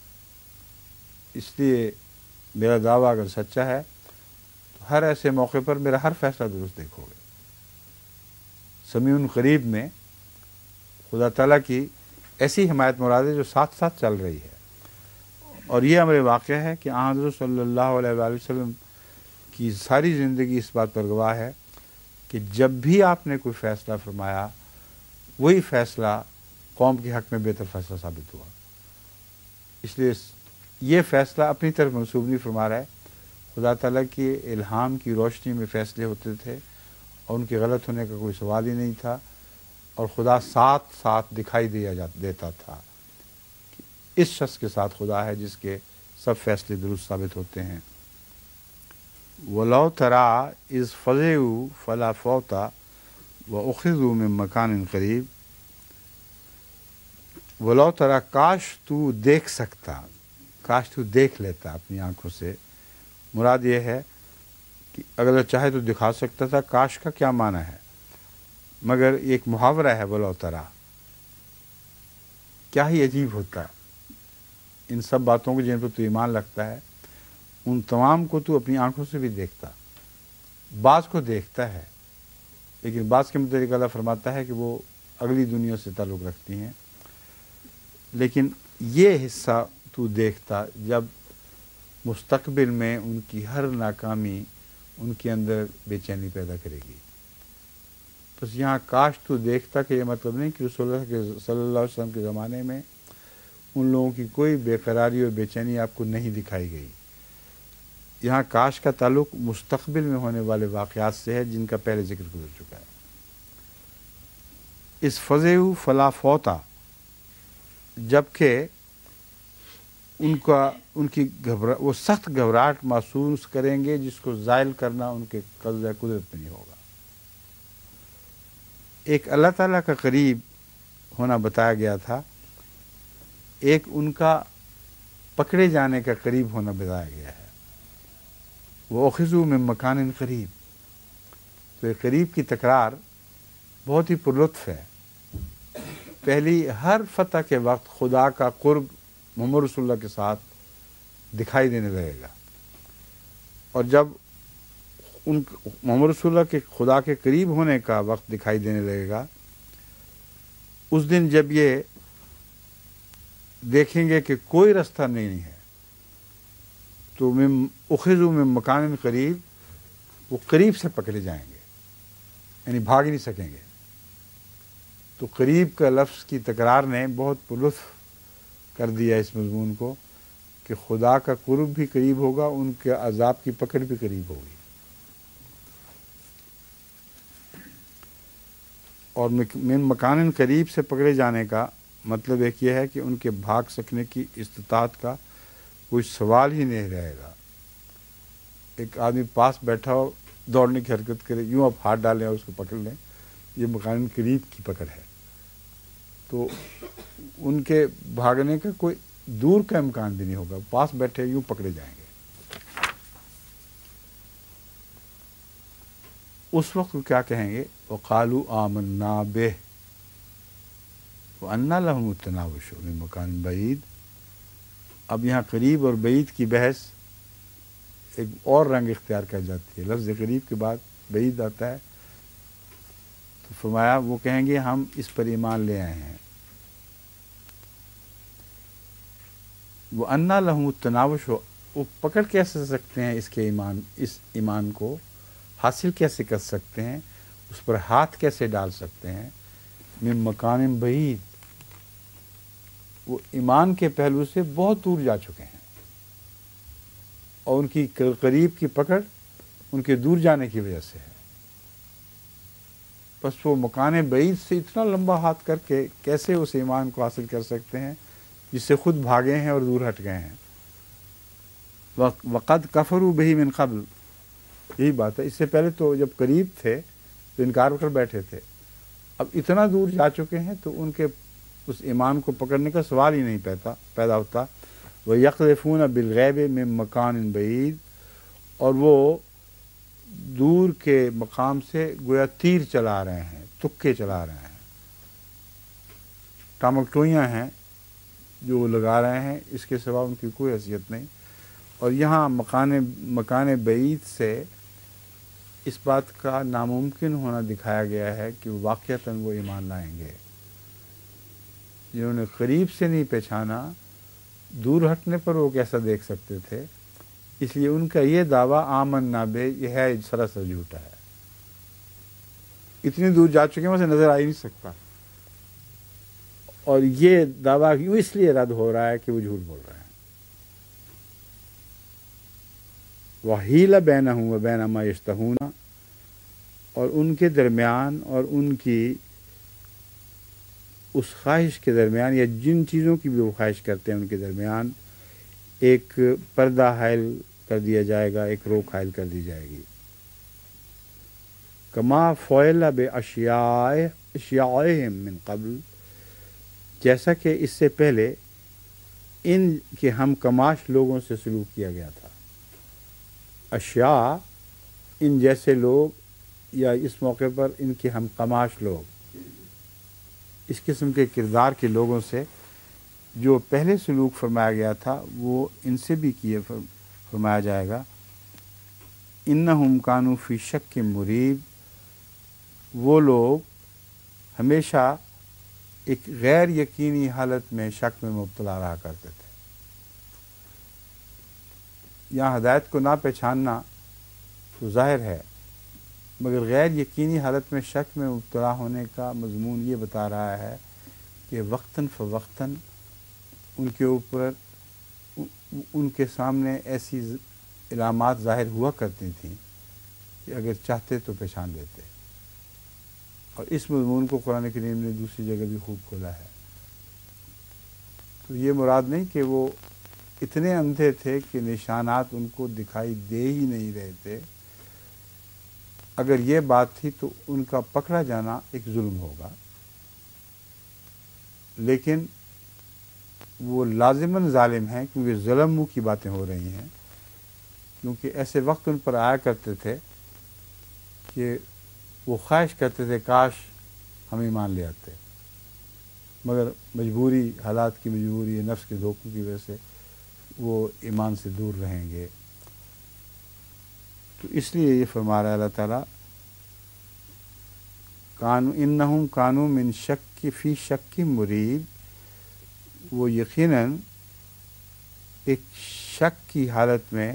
اس لیے میرا دعویٰ اگر سچا ہے تو ہر ایسے موقع پر میرا ہر فیصلہ درست دیکھو گے۔ سمیع قریب میں خدا تعالیٰ کی ایسی حمایت مراد ہے جو ساتھ ساتھ چل رہی ہے، اور یہ امر واقعہ ہے کہ آن حضرت صلی اللہ علیہ وآلہ وسلم کی ساری زندگی اس بات پر گواہ ہے کہ جب بھی آپ نے کوئی فیصلہ فرمایا، وہی فیصلہ قوم کے حق میں بہتر فیصلہ ثابت ہوا۔ اس لیے یہ فیصلہ اپنی طرف منسوب نہیں فرما رہا ہے، خدا تعالیٰ کی الہام کی روشنی میں فیصلے ہوتے تھے اور ان کے غلط ہونے کا کوئی سوال ہی نہیں تھا، اور خدا ساتھ ساتھ دکھائی دیا دیتا تھا کہ اس شخص کے ساتھ خدا ہے جس کے سب فیصلے درست ثابت ہوتے ہیں۔ وَلَوْ تَرَىٰ إِذْ فَزِعُوا فَلَا فَوْتَ وَأُخِذُوا مِن مَّكَانٍ قَرِيبٍ، وَلَوْ تَرَىٰ، کاش تو دیکھ سکتا، کاش تو دیکھ لیتا اپنی آنکھوں سے۔ مراد یہ ہے کہ اگر چاہے تو دکھا سکتا تھا۔ کاش کا کیا معنی ہے؟ مگر ایک محاورہ ہے، وَلَوْ تَرَىٰ، کیا ہی عجیب ہوتا ان سب باتوں کو جن پر تو ایمان رکھتا ہے، ان تمام کو تو اپنی آنکھوں سے بھی دیکھتا۔ بعض کو دیکھتا ہے، لیکن بعض کے متعلق اللہ فرماتا ہے کہ وہ اگلی دنیا سے تعلق رکھتی ہیں، لیکن یہ حصہ تو دیکھتا جب مستقبل میں ان کی ہر ناکامی ان کے اندر بے چینی پیدا کرے گی۔ بس یہاں کاش تو دیکھتا کہ یہ مطلب نہیں کہ رسول اللہ کے صلی اللہ علیہ وسلم کے زمانے میں ان لوگوں کی کوئی بے قراری اور بے چینی آپ کو نہیں دکھائی گئی۔ یہاں کاش کا تعلق مستقبل میں ہونے والے واقعات سے ہے جن کا پہلے ذکر گزر چکا ہے۔ اس فَزِعُوا فَلَا فَوْتَ، جبکہ ان کا ان کی گھبرا وہ سخت گھبراہٹ محسوس کریں گے جس کو زائل کرنا ان کے قبضہ قدرت میں نہیں ہوگا۔ ایک اللہ تعالیٰ کا قریب ہونا بتایا گیا تھا، ایک ان کا پکڑے جانے کا قریب ہونا بتایا گیا ہے۔ وَأُخِذُوا مِن مَّكَانٍ قَرِيبٍ، تو یہ قریب کی تکرار بہت ہی پرلطف ہے۔ پہلی ہر فتح کے وقت خدا کا قرب محمد رسول اللہ کے ساتھ دکھائی دینے لگے گا، اور جب ان محمد رسول اللہ کے خدا کے قریب ہونے کا وقت دکھائی دینے لگے گا، اس دن جب یہ دیکھیں گے کہ کوئی راستہ نہیں ہے، تو من اخذوا من مکان قریب، وہ قریب سے پکڑے جائیں گے، یعنی بھاگ نہیں سکیں گے۔ تو قریب کا لفظ کی تکرار نے بہت پرلطف کر دیا اس مضمون کو کہ خدا کا قرب بھی قریب ہوگا، ان کے عذاب کی پکڑ بھی قریب ہوگی۔ اور من مکان قریب سے پکڑے جانے کا مطلب ایک یہ ہے کہ ان کے بھاگ سکنے کی استطاعت کا کوئی سوال ہی نہیں رہے گا۔ ایک آدمی پاس بیٹھا ہو، دوڑنے کی حرکت کرے، یوں آپ ہاتھ ڈالیں اور اس کو پکڑ لیں، یہ مکان قریب کی پکڑ ہے۔ تو ان کے بھاگنے کا کوئی دور کا امکان بھی نہیں ہوگا، پاس بیٹھے یوں پکڑے جائیں گے۔ اس وقت وہ کیا کہیں گے؟ وَقَالُوا آمَنَّا بِهِ، وَأَنَّا لَهُمُ التَّنَاوُشُ مِن مَّكَانٍ بَعِيدٍ۔ اب یہاں قریب اور بعید کی بحث ایک اور رنگ اختیار کر جاتی ہے، لفظ قریب کے بعد بعید آتا ہے، تو فرمایا وہ کہیں گے ہم اس پر ایمان لے آئے ہیں۔ وَأَنَّا لَهُمُ التَّنَاوُشُ، وہ پکڑ کیسے سکتے ہیں اس کے ایمان، اس ایمان کو حاصل کیسے کر سکتے ہیں، اس پر ہاتھ کیسے ڈال سکتے ہیں؟ من مکان بعید، وہ ایمان کے پہلو سے بہت دور جا چکے ہیں، اور ان کی قریب کی پکڑ ان کے دور جانے کی وجہ سے ہے۔ بس وہ مکان بعید سے اتنا لمبا ہاتھ کر کے کیسے اس ایمان کو حاصل کر سکتے ہیں جس سے خود بھاگے ہیں اور دور ہٹ گئے ہیں۔ وقد کفروا بہ من قبل، یہی بات ہے، اس سے پہلے تو جب قریب تھے تو انکار کر بیٹھے تھے، اب اتنا دور جا چکے ہیں تو ان کے اس ایمان کو پکڑنے کا سوال ہی نہیں پیدا پیدا ہوتا۔ وَيَقْذِفُونَ بِالْغَيْبِ مِن مَّكَانٍ بَعِيدٍ، اور وہ دور کے مقام سے گویا تیر چلا رہے ہیں، تکے چلا رہے ہیں، ٹامکٹوئیاں ہیں جو وہ لگا رہے ہیں، اس کے سوا ان کی کوئی حیثیت نہیں۔ اور یہاں مکان مکان بعید سے اس بات کا ناممکن ہونا دکھایا گیا ہے کہ واقعتاً وہ ایمان لائیں گے۔ جنہوں نے قریب سے نہیں پہچانا، دور ہٹنے پر وہ کیسا دیکھ سکتے تھے، اس لیے ان کا یہ دعویٰ آمنا بہ یہ ہے سراسر جھوٹا ہے۔ اتنی دور جا چکے ہیں وہاں سے نظر آ ہی نہیں سکتا، اور یہ دعویٰ کیوں اس لیے رد ہو رہا ہے کہ وہ جھوٹ بول رہے ہیں۔ وَحِیلَ بَیْنَهُم وَبَیْنَ مَا یشتہون، اور ان کے درمیان اور ان کی اس خواہش کے درمیان، یا جن چیزوں کی بھی وہ خواہش کرتے ہیں ان کے درمیان ایک پردہ حائل کر دیا جائے گا، ایک روک حائل کر دی جائے گی۔ کما فعل باشیاءہم من قبل، جیسا کہ اس سے پہلے ان کے ہم کماش لوگوں سے سلوک کیا گیا تھا۔ اشیاء ان جیسے لوگ، یا اس موقع پر ان کے ہم کماش لوگ، اس قسم کے کردار کے لوگوں سے جو پہلے سلوک فرمایا گیا تھا وہ ان سے بھی کیے فرمایا جائے گا۔ انہم کانوا فی شک مریب، وہ لوگ ہمیشہ ایک غیر یقینی حالت میں شک میں مبتلا رہا کرتے تھے۔ یہاں ہدایت کو نہ پہچاننا تو ظاہر ہے، مگر غیر یقینی حالت میں شک میں مبتلا ہونے کا مضمون یہ بتا رہا ہے کہ وقتاً فوقتاً ان کے اوپر ان کے سامنے ایسی علامات ظاہر ہوا کرتی تھیں کہ اگر چاہتے تو پہچان لیتے، اور اس مضمون کو قرآن کریم نے دوسری جگہ بھی خوب کھولا ہے۔ تو یہ مراد نہیں کہ وہ اتنے اندھے تھے کہ نشانات ان کو دکھائی دے ہی نہیں رہے تھے، اگر یہ بات تھی تو ان کا پکڑا جانا ایک ظلم ہوگا، لیکن وہ لازماً ظالم ہیں کیونکہ ظلم منہ کی باتیں ہو رہی ہیں، کیونکہ ایسے وقت ان پر آیا کرتے تھے کہ وہ خواہش کرتے تھے کاش ہم ایمان لے آتے، مگر مجبوری، حالات کی مجبوری، نفس کے دھوکوں کی وجہ سے وہ ایمان سے دور رہیں گے۔ تو اس لیے یہ فرما رہا ہے اللہ تعالیٰ، کانو انہم کانو من شک فی شک مریب، وہ یقیناً ایک شک کی حالت میں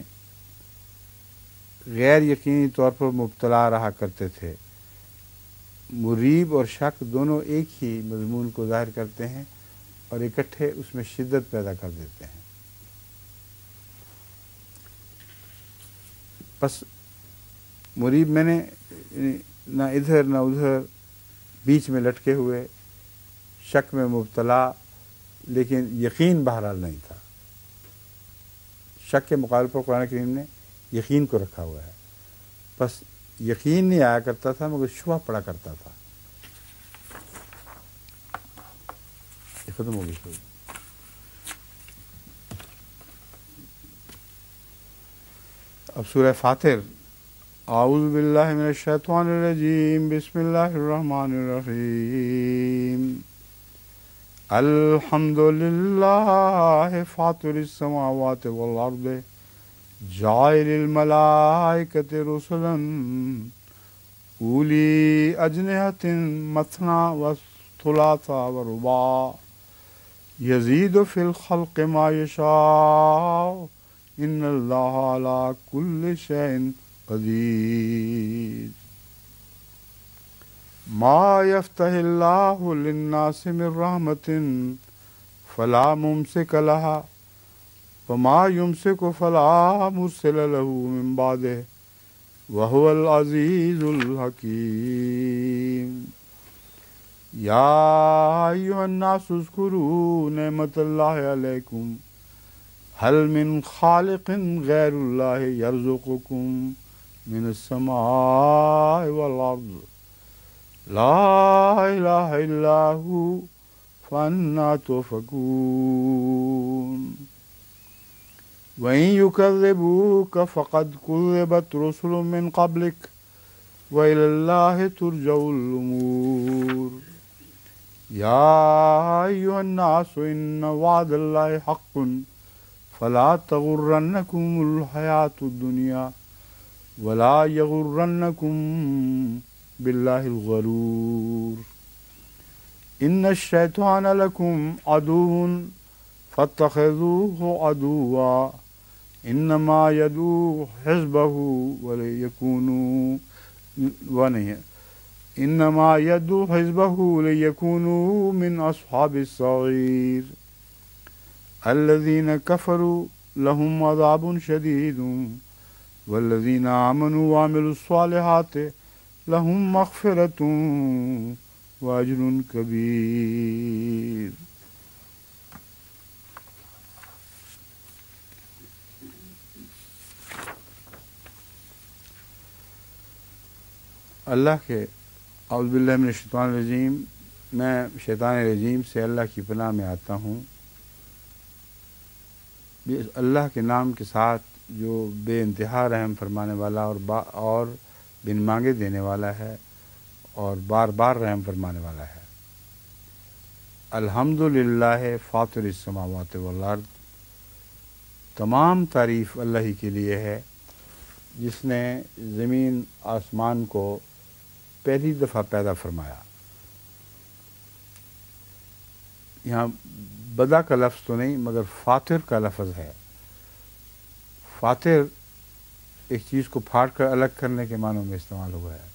غیر یقینی طور پر مبتلا رہا کرتے تھے۔ مریب اور شک دونوں ایک ہی مضمون کو ظاہر کرتے ہیں اور اکٹھے اس میں شدت پیدا کر دیتے ہیں۔ بس مریب میں نے نہ ادھر نہ ادھر، بیچ میں لٹکے ہوئے، شک میں مبتلا، لیکن یقین بہرحال نہیں تھا۔ شک کے مقابلے پر قرآن کریم نے یقین کو رکھا ہوا ہے، بس یقین نہیں آیا کرتا تھا مگر شبہ پڑا کرتا تھا۔ یہ ختم ہو گئی۔ اب سورہ فاطر۔ اعوذ باللہ من الشیطان الرجیم، بسم اللہ الرحمن الرحیم۔ الحمد للہ فاطر السماوات والارض جاعل الملائکۃ رسلا اولی اجنحۃ مثنی وثلاث ورباع یزید فی الخلق ما یشاء ان اللہ علی کل شیء قدیر ما یفتح اللہ للناس من رحمۃ فلا ممسک لها وما یمسک فلا مرسل له من بعدہ وهو العزیز الحکیم یا ایھا الناس اذکروا نعمت اللہ علیکم هل من خالق غیر اللہ یرزقکم من السماء والارض لا الہ الا ہو فانا تؤفکون وَإِن يُكَذِّبُوكَ فَقَدْ كُذِّبَتْ رُسُلٌ مِّن قَبْلِكَ وَإِلَى اللَّهِ تُرْجَعُ الْأُمُورُ يَا أَيُّهَا النَّاسُ إِنَّ وَعْدَ اللَّهِ حَقٌّ فَلَا تَغُرَّنَّكُمُ الْحَيَاةُ الدُّنْيَا وَلَا يَغُرَّنَّكُم بِاللَّهِ الْغَرُورُ إِنَّ الشَّيْطَانَ لَكُمْ عَدُوٌّ فَاتَّخِذُوهُ عَدُوًّا انما يدعو حزبه وليكونوا ونهي انما يدعو حزبه ليكونوا من اصحاب السعير الذين كفروا لهم عذاب شديد والذين آمنوا وعملوا الصالحات لهم مغفرة وأجر كبير. اللہ کے اعوذ باللہ من الشیطان الرجیم، میں شیطان رجیم سے اللہ کی پناہ میں آتا ہوں. اللہ کے نام کے ساتھ جو بے انتہا رحم فرمانے والا اور با اور بن مانگے دینے والا ہے اور بار بار رحم فرمانے والا ہے. الحمد للہ فاطر السماوات والارض، تمام تعریف اللہ ہی کے لیے ہے جس نے زمین آسمان کو پہلی دفعہ پیدا فرمایا. یہاں بدا کا لفظ تو نہیں مگر فاطر کا لفظ ہے. فاطر ایک چیز کو پھاڑ کر الگ کرنے کے معنوں میں استعمال ہوا ہے.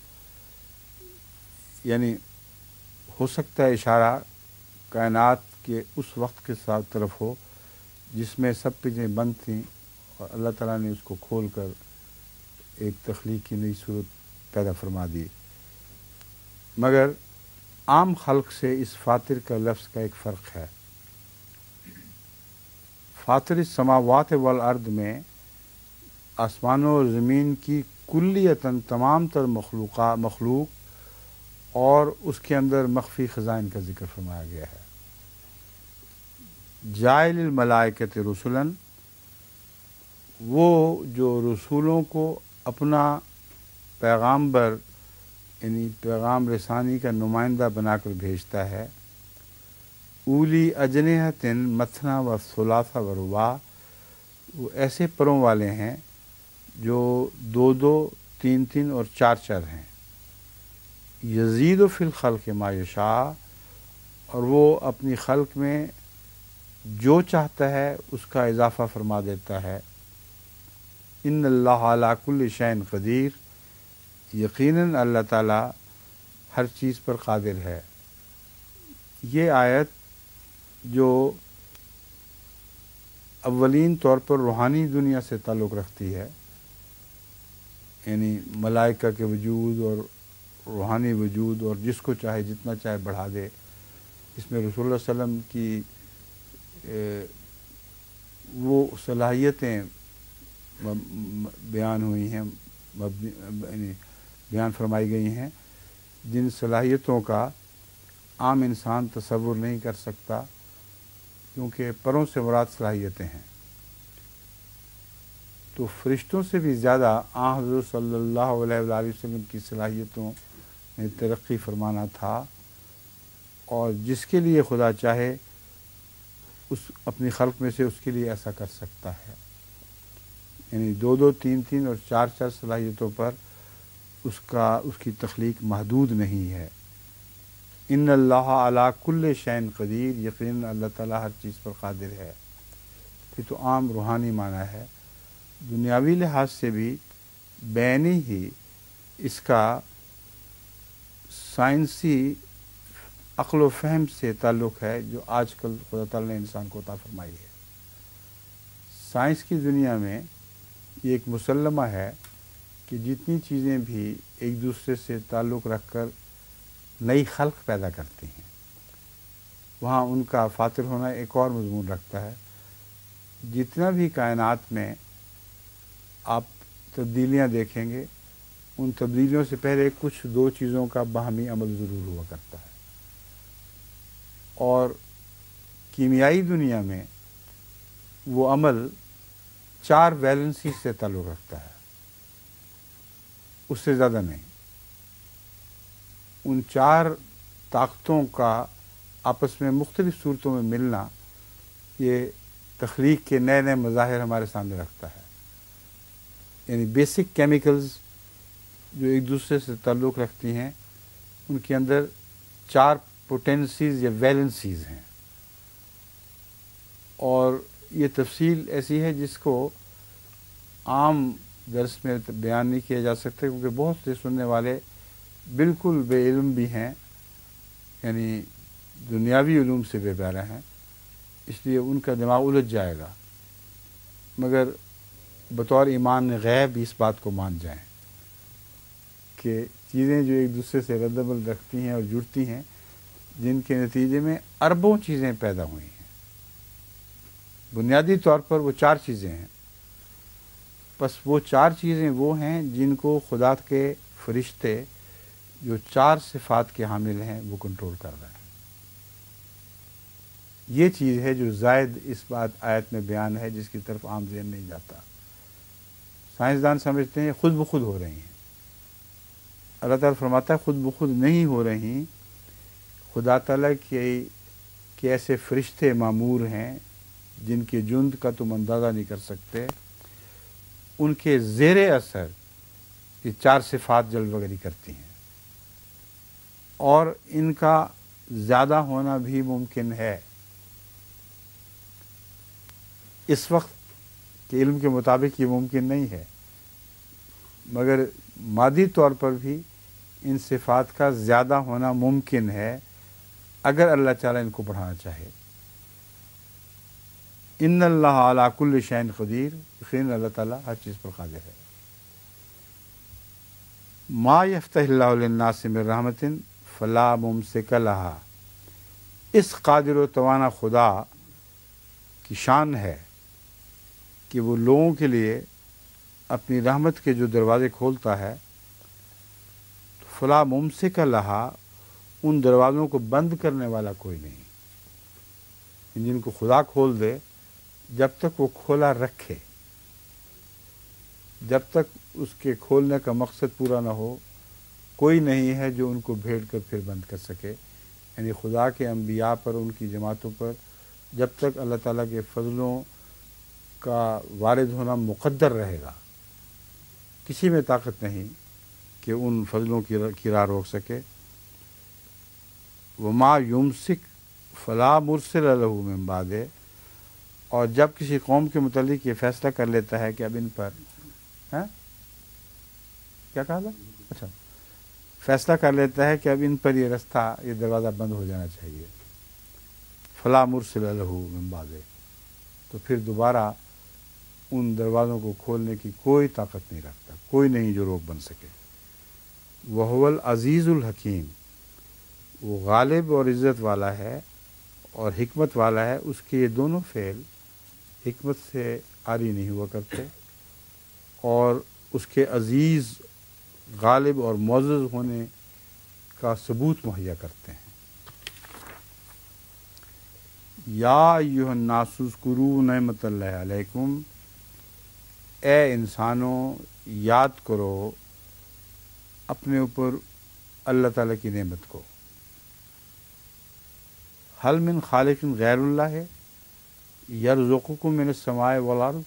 یعنی ہو سکتا ہے اشارہ کائنات کے اس وقت کے ساتھ طرف ہو جس میں سب چیزیں بند تھیں اور اللہ تعالیٰ نے اس کو کھول کر ایک تخلیق کی نئی صورت پیدا فرما دی. مگر عام خلق سے اس فاطر کا لفظ کا ایک فرق ہے. فاطر السماوات والارض میں آسمانوں اور زمین کی کلیتاً تمام تر مخلوقات مخلوق اور اس کے اندر مخفی خزائن کا ذکر فرمایا گیا ہے. جاعل الملائکۃ رسلاً، وہ جو رسولوں کو اپنا پیغامبر یعنی پیغام رسانی کا نمائندہ بنا کر بھیجتا ہے. اولی اجنحۃ مثنی و ثلاث و رباع، وہ ایسے پروں والے ہیں جو دو دو تین تین اور چار چار ہیں. یزید فی الخلق ما یشاء، اور وہ اپنی خلق میں جو چاہتا ہے اس کا اضافہ فرما دیتا ہے. ان اللہ علی کل شیء قدیر، یقیناً اللہ تعالیٰ ہر چیز پر قادر ہے. یہ آیت جو اولین طور پر روحانی دنیا سے تعلق رکھتی ہے، یعنی ملائکہ کے وجود اور روحانی وجود اور جس کو چاہے جتنا چاہے بڑھا دے، اس میں رسول اللہ صلی اللہ علیہ وسلم کی وہ صلاحیتیں بیان ہوئی ہیں، یعنی بیان فرمائی گئی ہیں جن صلاحیتوں کا عام انسان تصور نہیں کر سکتا، کیونکہ پروں سے مراد صلاحیتیں ہیں. تو فرشتوں سے بھی زیادہ آن حضور صلی اللہ علیہ وآلہ وسلم کی صلاحیتوں نے ترقی فرمانا تھا، اور جس کے لیے خدا چاہے اس اپنی خلق میں سے اس کے لیے ایسا کر سکتا ہے. یعنی دو دو تین تین اور چار چار صلاحیتوں پر اس کا اس کی تخلیق محدود نہیں ہے. ان اللہ علی کل شیء قدیر، یقیناً اللہ تعالیٰ ہر چیز پر قادر ہے. یہ تو عام روحانی معنی ہے. دنیاوی لحاظ سے بھی بینی ہی اس کا سائنسی عقل و فہم سے تعلق ہے جو آج کل خدا تعالیٰ نے انسان کو عطا فرمائی ہے. سائنس کی دنیا میں یہ ایک مسلمہ ہے کہ جتنی چیزیں بھی ایک دوسرے سے تعلق رکھ کر نئی خلق پیدا کرتی ہیں، وہاں ان کا فاطر ہونا ایک اور مضمون رکھتا ہے. جتنا بھی کائنات میں آپ تبدیلیاں دیکھیں گے، ان تبدیلیوں سے پہلے کچھ دو چیزوں کا باہمی عمل ضرور ہوا کرتا ہے. اور کیمیائی دنیا میں وہ عمل چار ویلنسی سے تعلق رکھتا ہے، اس سے زیادہ نہیں. ان چار طاقتوں کا آپس میں مختلف صورتوں میں ملنا یہ تخلیق کے نئے نئے مظاہر ہمارے سامنے رکھتا ہے. یعنی بیسک کیمیکلز جو ایک دوسرے سے تعلق رکھتی ہیں، ان کے اندر چار پوٹینسیز یا ویلنسیز ہیں. اور یہ تفصیل ایسی ہے جس کو عام درس میں بیان نہیں کیا جا سکتا، کیونکہ بہت سے سننے والے بالکل بے علم بھی ہیں، یعنی دنیاوی علوم سے بے بہرہ ہیں، اس لیے ان کا دماغ الجھ جائے گا. مگر بطور ایمان غیب اس بات کو مان جائیں کہ چیزیں جو ایک دوسرے سے رد عمل رکھتی ہیں اور جڑتی ہیں، جن کے نتیجے میں اربوں چیزیں پیدا ہوئی ہیں. بنیادی طور پر وہ چار چیزیں ہیں. بس وہ چار چیزیں وہ ہیں جن کو خدا کے فرشتے جو چار صفات کے حامل ہیں وہ کنٹرول کر رہے ہیں. یہ چیز ہے جو زائد اس بات آیت میں بیان ہے، جس کی طرف عام ذہن نہیں جاتا. سائنسدان سمجھتے ہیں خود بخود ہو رہی ہیں. اللہ تعالیٰ فرماتا ہے خود بخود نہیں ہو رہی. خدا تعالیٰ کے کے ایسے فرشتے معمور ہیں جن کے جند کا تم اندازہ نہیں کر سکتے. ان کے زیر اثر یہ چار صفات جلوگری کرتی ہیں، اور ان کا زیادہ ہونا بھی ممکن ہے. اس وقت کے علم کے مطابق یہ ممکن نہیں ہے، مگر مادی طور پر بھی ان صفات کا زیادہ ہونا ممکن ہے اگر اللہ تعالیٰ ان کو بڑھانا چاہے. ان اللہ علی کل شیء قدیر، یقیناً اللہ تعالیٰ ہر چیز پر قادر ہے. ما یفتح اللہ للناس من رحمت فلا ممسک لہا. اس قادر و توانا خدا کی شان ہے کہ وہ لوگوں کے لیے اپنی رحمت کے جو دروازے کھولتا ہے، تو فلا ممسک لہا، ان دروازوں کو بند کرنے والا کوئی نہیں. جن کو خدا کھول دے، جب تک وہ کھولا رکھے، جب تک اس کے کھولنے کا مقصد پورا نہ ہو، کوئی نہیں ہے جو ان کو بھیڑ کر پھر بند کر سکے. یعنی خدا کے انبیاء پر، ان کی جماعتوں پر جب تک اللہ تعالیٰ کے فضلوں کا وارد ہونا مقدر رہے گا، کسی میں طاقت نہیں کہ ان فضلوں کی راہ روک سکے. وما یمسک فلا مرسل لہ من بعدہ. اور جب کسی قوم کے متعلق یہ فیصلہ کر لیتا ہے کہ اب ان پر ہاں کیا کہا تھا اچھا فیصلہ کر لیتا ہے کہ اب ان پر یہ رستہ، یہ دروازہ بند ہو جانا چاہیے، فلا مرسل لہ من بعدہ، تو پھر دوبارہ ان دروازوں کو کھولنے کی کوئی طاقت نہیں رکھتا، کوئی نہیں جو روک بن سکے. وہو العزیز الحکیم، وہ غالب اور عزت والا ہے اور حکمت والا ہے. اس کے یہ دونوں فعل حکمت سے عاری نہیں ہوا کرتے، اور اس کے عزیز، غالب اور معزز ہونے کا ثبوت مہیا کرتے ہیں. یا ایھا الناس اذکروا نعمت اللہ علیکم، اے انسانوں یاد کرو اپنے اوپر اللہ تعالیٰ کی نعمت کو. حل من خالق غیر اللہ ہے، یرزقکم من السماء والارض،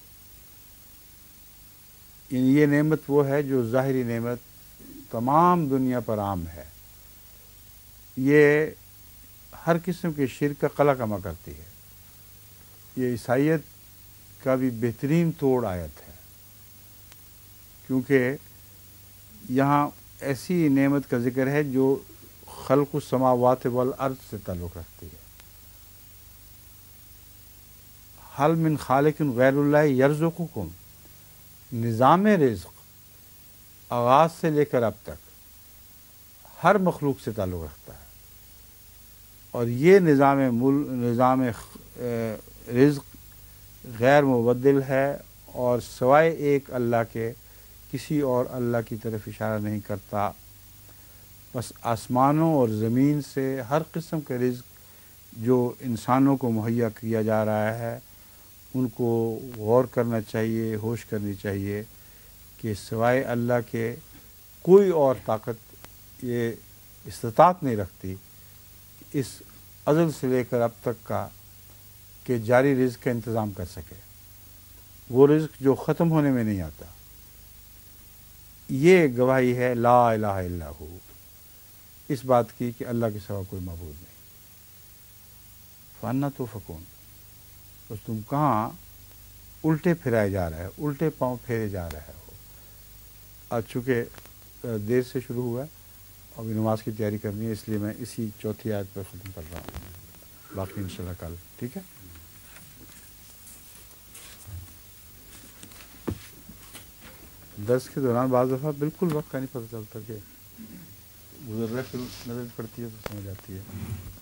یہ نعمت وہ ہے جو ظاہری نعمت تمام دنیا پر عام ہے، یہ ہر قسم کے شرک کا قلع کما کرتی ہے۔ یہ عیسائیت کا بھی بہترین توڑ آیت ہے، کیونکہ یہاں ایسی نعمت کا ذکر ہے جو خلق السماوات والارض سے تعلق رکھتی ہے۔ حل من خالق غیر اللہ یرزقکم، نظام رزق آغاز سے لے کر اب تک ہر مخلوق سے تعلق رکھتا ہے، اور یہ نظام مل نظام رزق غیر مبدل ہے، اور سوائے ایک اللہ کے کسی اور اللہ کی طرف اشارہ نہیں کرتا۔ بس آسمانوں اور زمین سے ہر قسم کے رزق جو انسانوں کو مہیا کیا جا رہا ہے، ان کو غور کرنا چاہیے، ہوش کرنی چاہیے کہ سوائے اللہ کے کوئی اور طاقت یہ استطاعت نہیں رکھتی اس ازل سے لے کر اب تک کا کہ جاری رزق کا انتظام کر سکے، وہ رزق جو ختم ہونے میں نہیں آتا۔ یہ گواہی ہے لا الہ الا ہو، اس بات کی کہ اللہ کے سوا کوئی معبود نہیں۔ فانا توفکون، بس تم کہاں الٹے پھرائے جا رہے ہو، الٹے پاؤں پھیرے جا رہے ہو۔ آج چونکہ دیر سے شروع ہوا ہے، ابھی نماز کی تیاری کرنی ہے، اس لیے میں اسی چوتھی آیت پر ختم کر رہا ہوں، باقی انشاءاللہ کل، ٹھیک ہے۔ درس کے دوران بعض دفعہ بالکل وقت کا نہیں پتہ چلتا کہ گزر رہا ہے، پھر نظر پڑتی ہے تو سمجھ آتی ہے۔